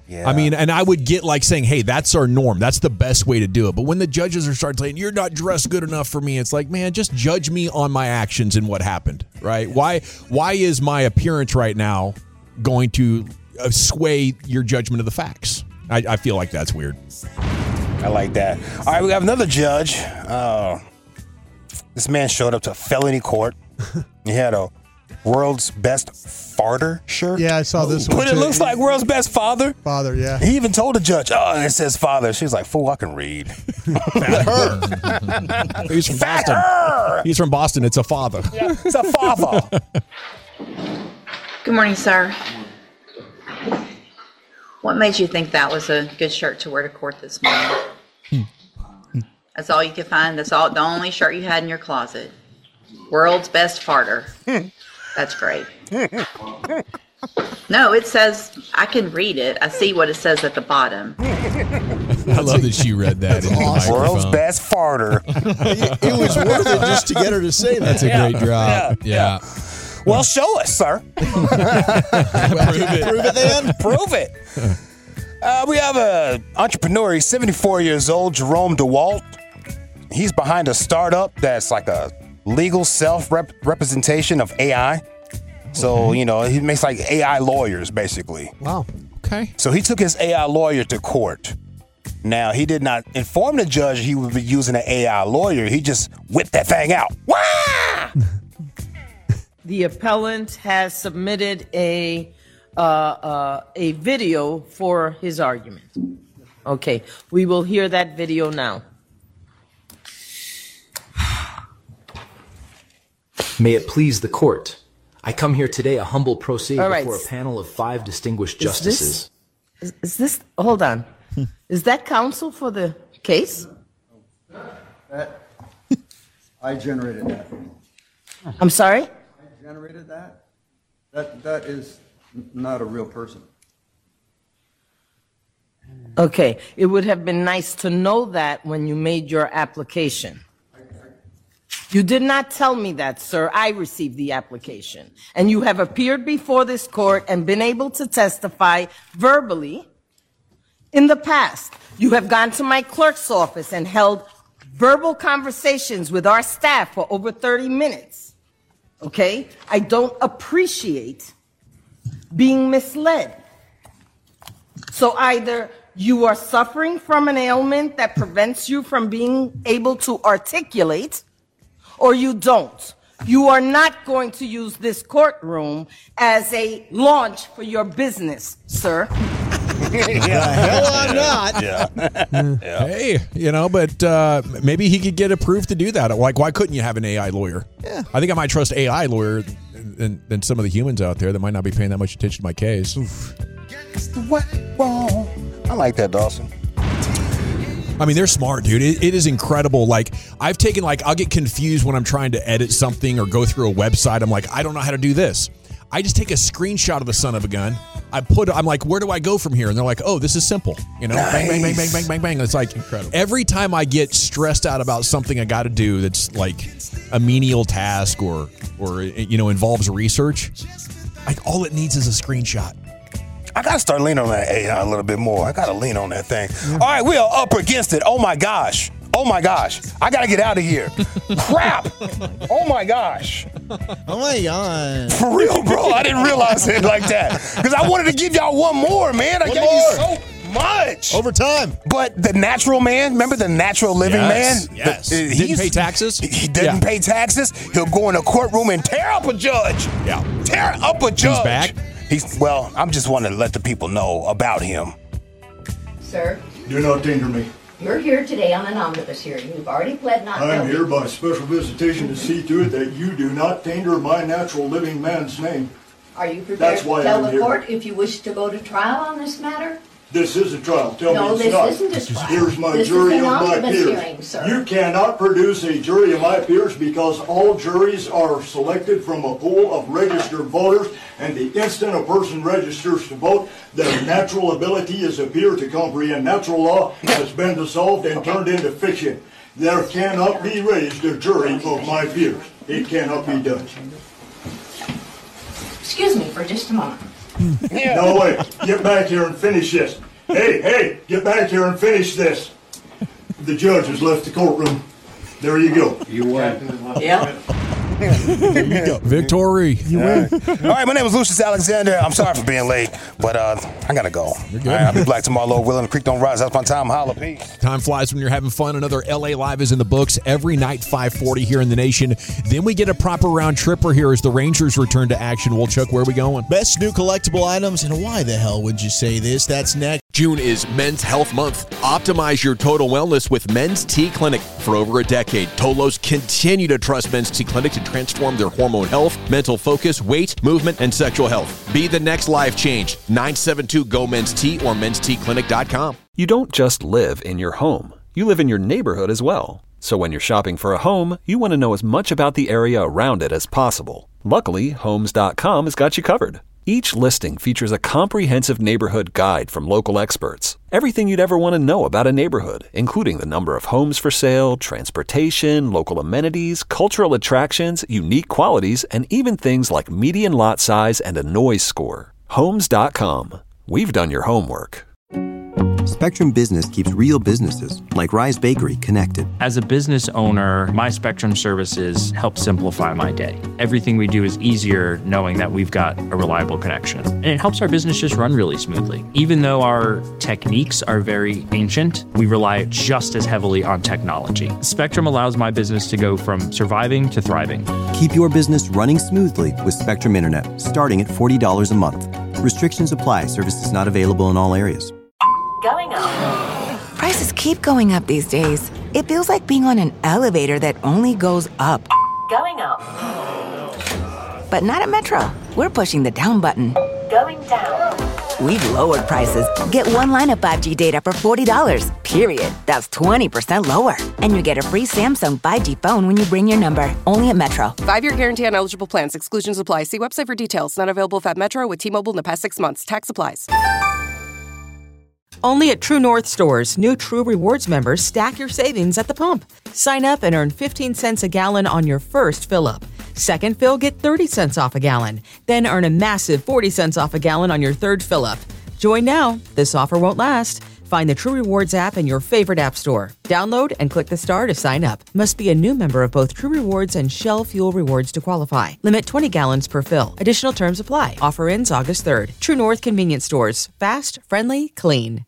Yeah. I mean, and I would get like saying, hey, that's our norm. That's the best way to do it. But when the judges are starting saying, you're not dressed good enough for me, it's like, man, just judge me on my actions and what happened, right? Why, why is my appearance right now going to uh, sway your judgment of the facts? I, I feel like that's weird. I like that. All right, we have another judge. Uh, this man showed up to felony court. He had a world's best farter shirt. Yeah, I saw this Ooh. one. But it too. looks like world's best father. Father, yeah. He even told the judge, oh, it says father. She's like, fool, I can read. He's from Boston. He's from Boston. It's a father. Yeah, it's a father. Good morning, sir. What made you think that was a good shirt to wear to court this morning? That's all you could find? That's all the only shirt you had in your closet? World's best farter. That's great. No, it says, I can read it. I see what it says at the bottom. I love that she read that. In the Awesome. World's microphone. best farter. it, it was worth it just to get her to say that. That's a Yeah. great drop. Yeah. Yeah. Well, show us, sir. Prove it. Prove it then. Prove it. Uh, we have a entrepreneur. He's seventy-four years old, Jerome DeWalt. He's behind a startup that's like a legal self-representation of A I. So, okay. you know, he makes like A I lawyers, basically. Wow. Okay. So he took his A I lawyer to court. Now, he did not inform the judge he would be using an A I lawyer. He just whipped that thing out. Wah! The appellant has submitted a uh, uh, a video for his argument. Okay, we will hear that video now. May it please the court. I come here today a humble pro se All right. before a panel of five distinguished Is this- justices. Is, is this, hold on. Is that counsel for the case? That, I generated that. I'm sorry? I generated that? That that is n- not a real person. Okay, it would have been nice to know that when you made your application. You did not tell me that, sir. I received the application. And you have appeared before this court and been able to testify verbally in the past. You have gone to my clerk's office and held verbal conversations with our staff for over thirty minutes. Okay? I don't appreciate being misled. So either you are suffering from an ailment that prevents you from being able to articulate, or you don't. You are not going to use this courtroom as a launch for your business, sir. Yeah, hell I'm not. Yeah. Hey, you know, but uh, maybe he could get approved to do that. Like, why couldn't you have an A I lawyer? Yeah. I think I might trust A I lawyer than, than some of the humans out there that might not be paying that much attention to my case. Oof. I like that, Dawson. I mean, they're smart, dude. It, it is incredible. Like, I've taken, like, I'll get confused when I'm trying to edit something or go through a website. I'm like, I don't know how to do this. I just take a screenshot of the son of a gun. I put, I'm like, where do I go from here? And they're like, oh, this is simple. You know, nice. bang, bang, bang, bang, bang, bang, bang. It's like incredible. Every time I get stressed out about something I got to do that's like a menial task or, or you know, involves research, like all it needs is a screenshot. I got to start leaning on that A I a little bit more. I got to lean on that thing. Yeah. All right, we are up against it. Oh, my gosh. Oh, my gosh. I got to get out of here. Crap. Oh, my gosh. Oh, my God. For real, bro. I didn't realize it like that. Because I wanted to give y'all one more, man. I one gave more. you so much. Over time. But the natural man, remember the natural living yes, man? Yes. The, uh, didn't pay taxes? He didn't yeah. pay taxes. He'll go in a courtroom and tear up a judge. Yeah. Tear up a judge. He's back? He's, well, I'm just wanting to let the people know about him. Sir, Do not danger me. you're here today on an omnibus hearing. You've already pled not I am guilty. here by special visitation to see to it that you do not tainter my natural living man's name. Are you prepared That's to why tell I'm the here. court if you wish to go to trial on this matter? This is a trial. Tell No, me it's this not. isn't a trial. Here's my This is jury an of my omnibus peers. hearing, sir. You cannot produce a jury of my peers because all juries are selected from a pool of registered voters, and the instant a person registers to vote, their natural ability as a peer to comprehend natural law has been dissolved and turned into fiction. There cannot be raised a jury of my peers. It cannot be done. Excuse me for just a moment. No way. Get back here and finish this. Hey, hey, get back here and finish this. The judge has left the courtroom. There you go. You win. Yeah. Victory. You win. All right, my name is Lucius Alexander. I'm sorry for being late, but uh, I gotta go. You're good. All right, I'll be back tomorrow. Lord willing, the creek don't rise. That's my time. Holla, peace. Time flies when you're having fun. Another L A Live is in the books every night, five forty here in the nation. Then we get a proper round tripper here as the Rangers return to action. Well, Chuck, where are we going? Best new collectible items, and why the hell would you say this? That's next. June is Men's Health Month. Optimize your total wellness with Men's T Clinic. For over a decade, Tolos continue to trust Men's T Clinic to transform their hormone health, mental focus, weight, movement, and sexual health. Be the next life change. nine seven two G O Men's T or men's t clinic dot com. You don't just live in your home. You live in your neighborhood as well. So when you're shopping for a home, you want to know as much about the area around it as possible. Luckily, homes dot com has got you covered. Each listing features a comprehensive neighborhood guide from local experts. Everything you'd ever want to know about a neighborhood, including the number of homes for sale, transportation, local amenities, cultural attractions, unique qualities, and even things like median lot size and a noise score. homes dot com. We've done your homework. Spectrum Business keeps real businesses, like Rise Bakery, connected. As a business owner, my Spectrum services help simplify my day. Everything we do is easier knowing that we've got a reliable connection. And it helps our business just run really smoothly. Even though our techniques are very ancient, we rely just as heavily on technology. Spectrum allows my business to go from surviving to thriving. Keep your business running smoothly with Spectrum Internet, starting at forty dollars a month. Restrictions apply. Services not available in all areas. Going up. Prices keep going up these days. It feels like being on an elevator that only goes up. Going up. But not at Metro. We're pushing the down button. Going down. We've lowered prices. Get one line of five G data for forty dollars, period. That's twenty percent lower. And you get a free Samsung five G phone when you bring your number. Only at Metro. Five-year guarantee on eligible plans. Exclusions apply. See website for details. Not available if at Metro with T-Mobile in the past six months. Tax applies. Only at True North stores, new True Rewards members stack your savings at the pump. Sign up and earn fifteen cents a gallon on your first fill-up. Second fill, get thirty cents off a gallon. Then earn a massive forty cents off a gallon on your third fill-up. Join now. This offer won't last. Find the True Rewards app in your favorite app store. Download and click the star to sign up. Must be a new member of both True Rewards and Shell Fuel Rewards to qualify. Limit twenty gallons per fill. Additional terms apply. Offer ends August third. True North Convenience Stores. Fast, friendly, clean.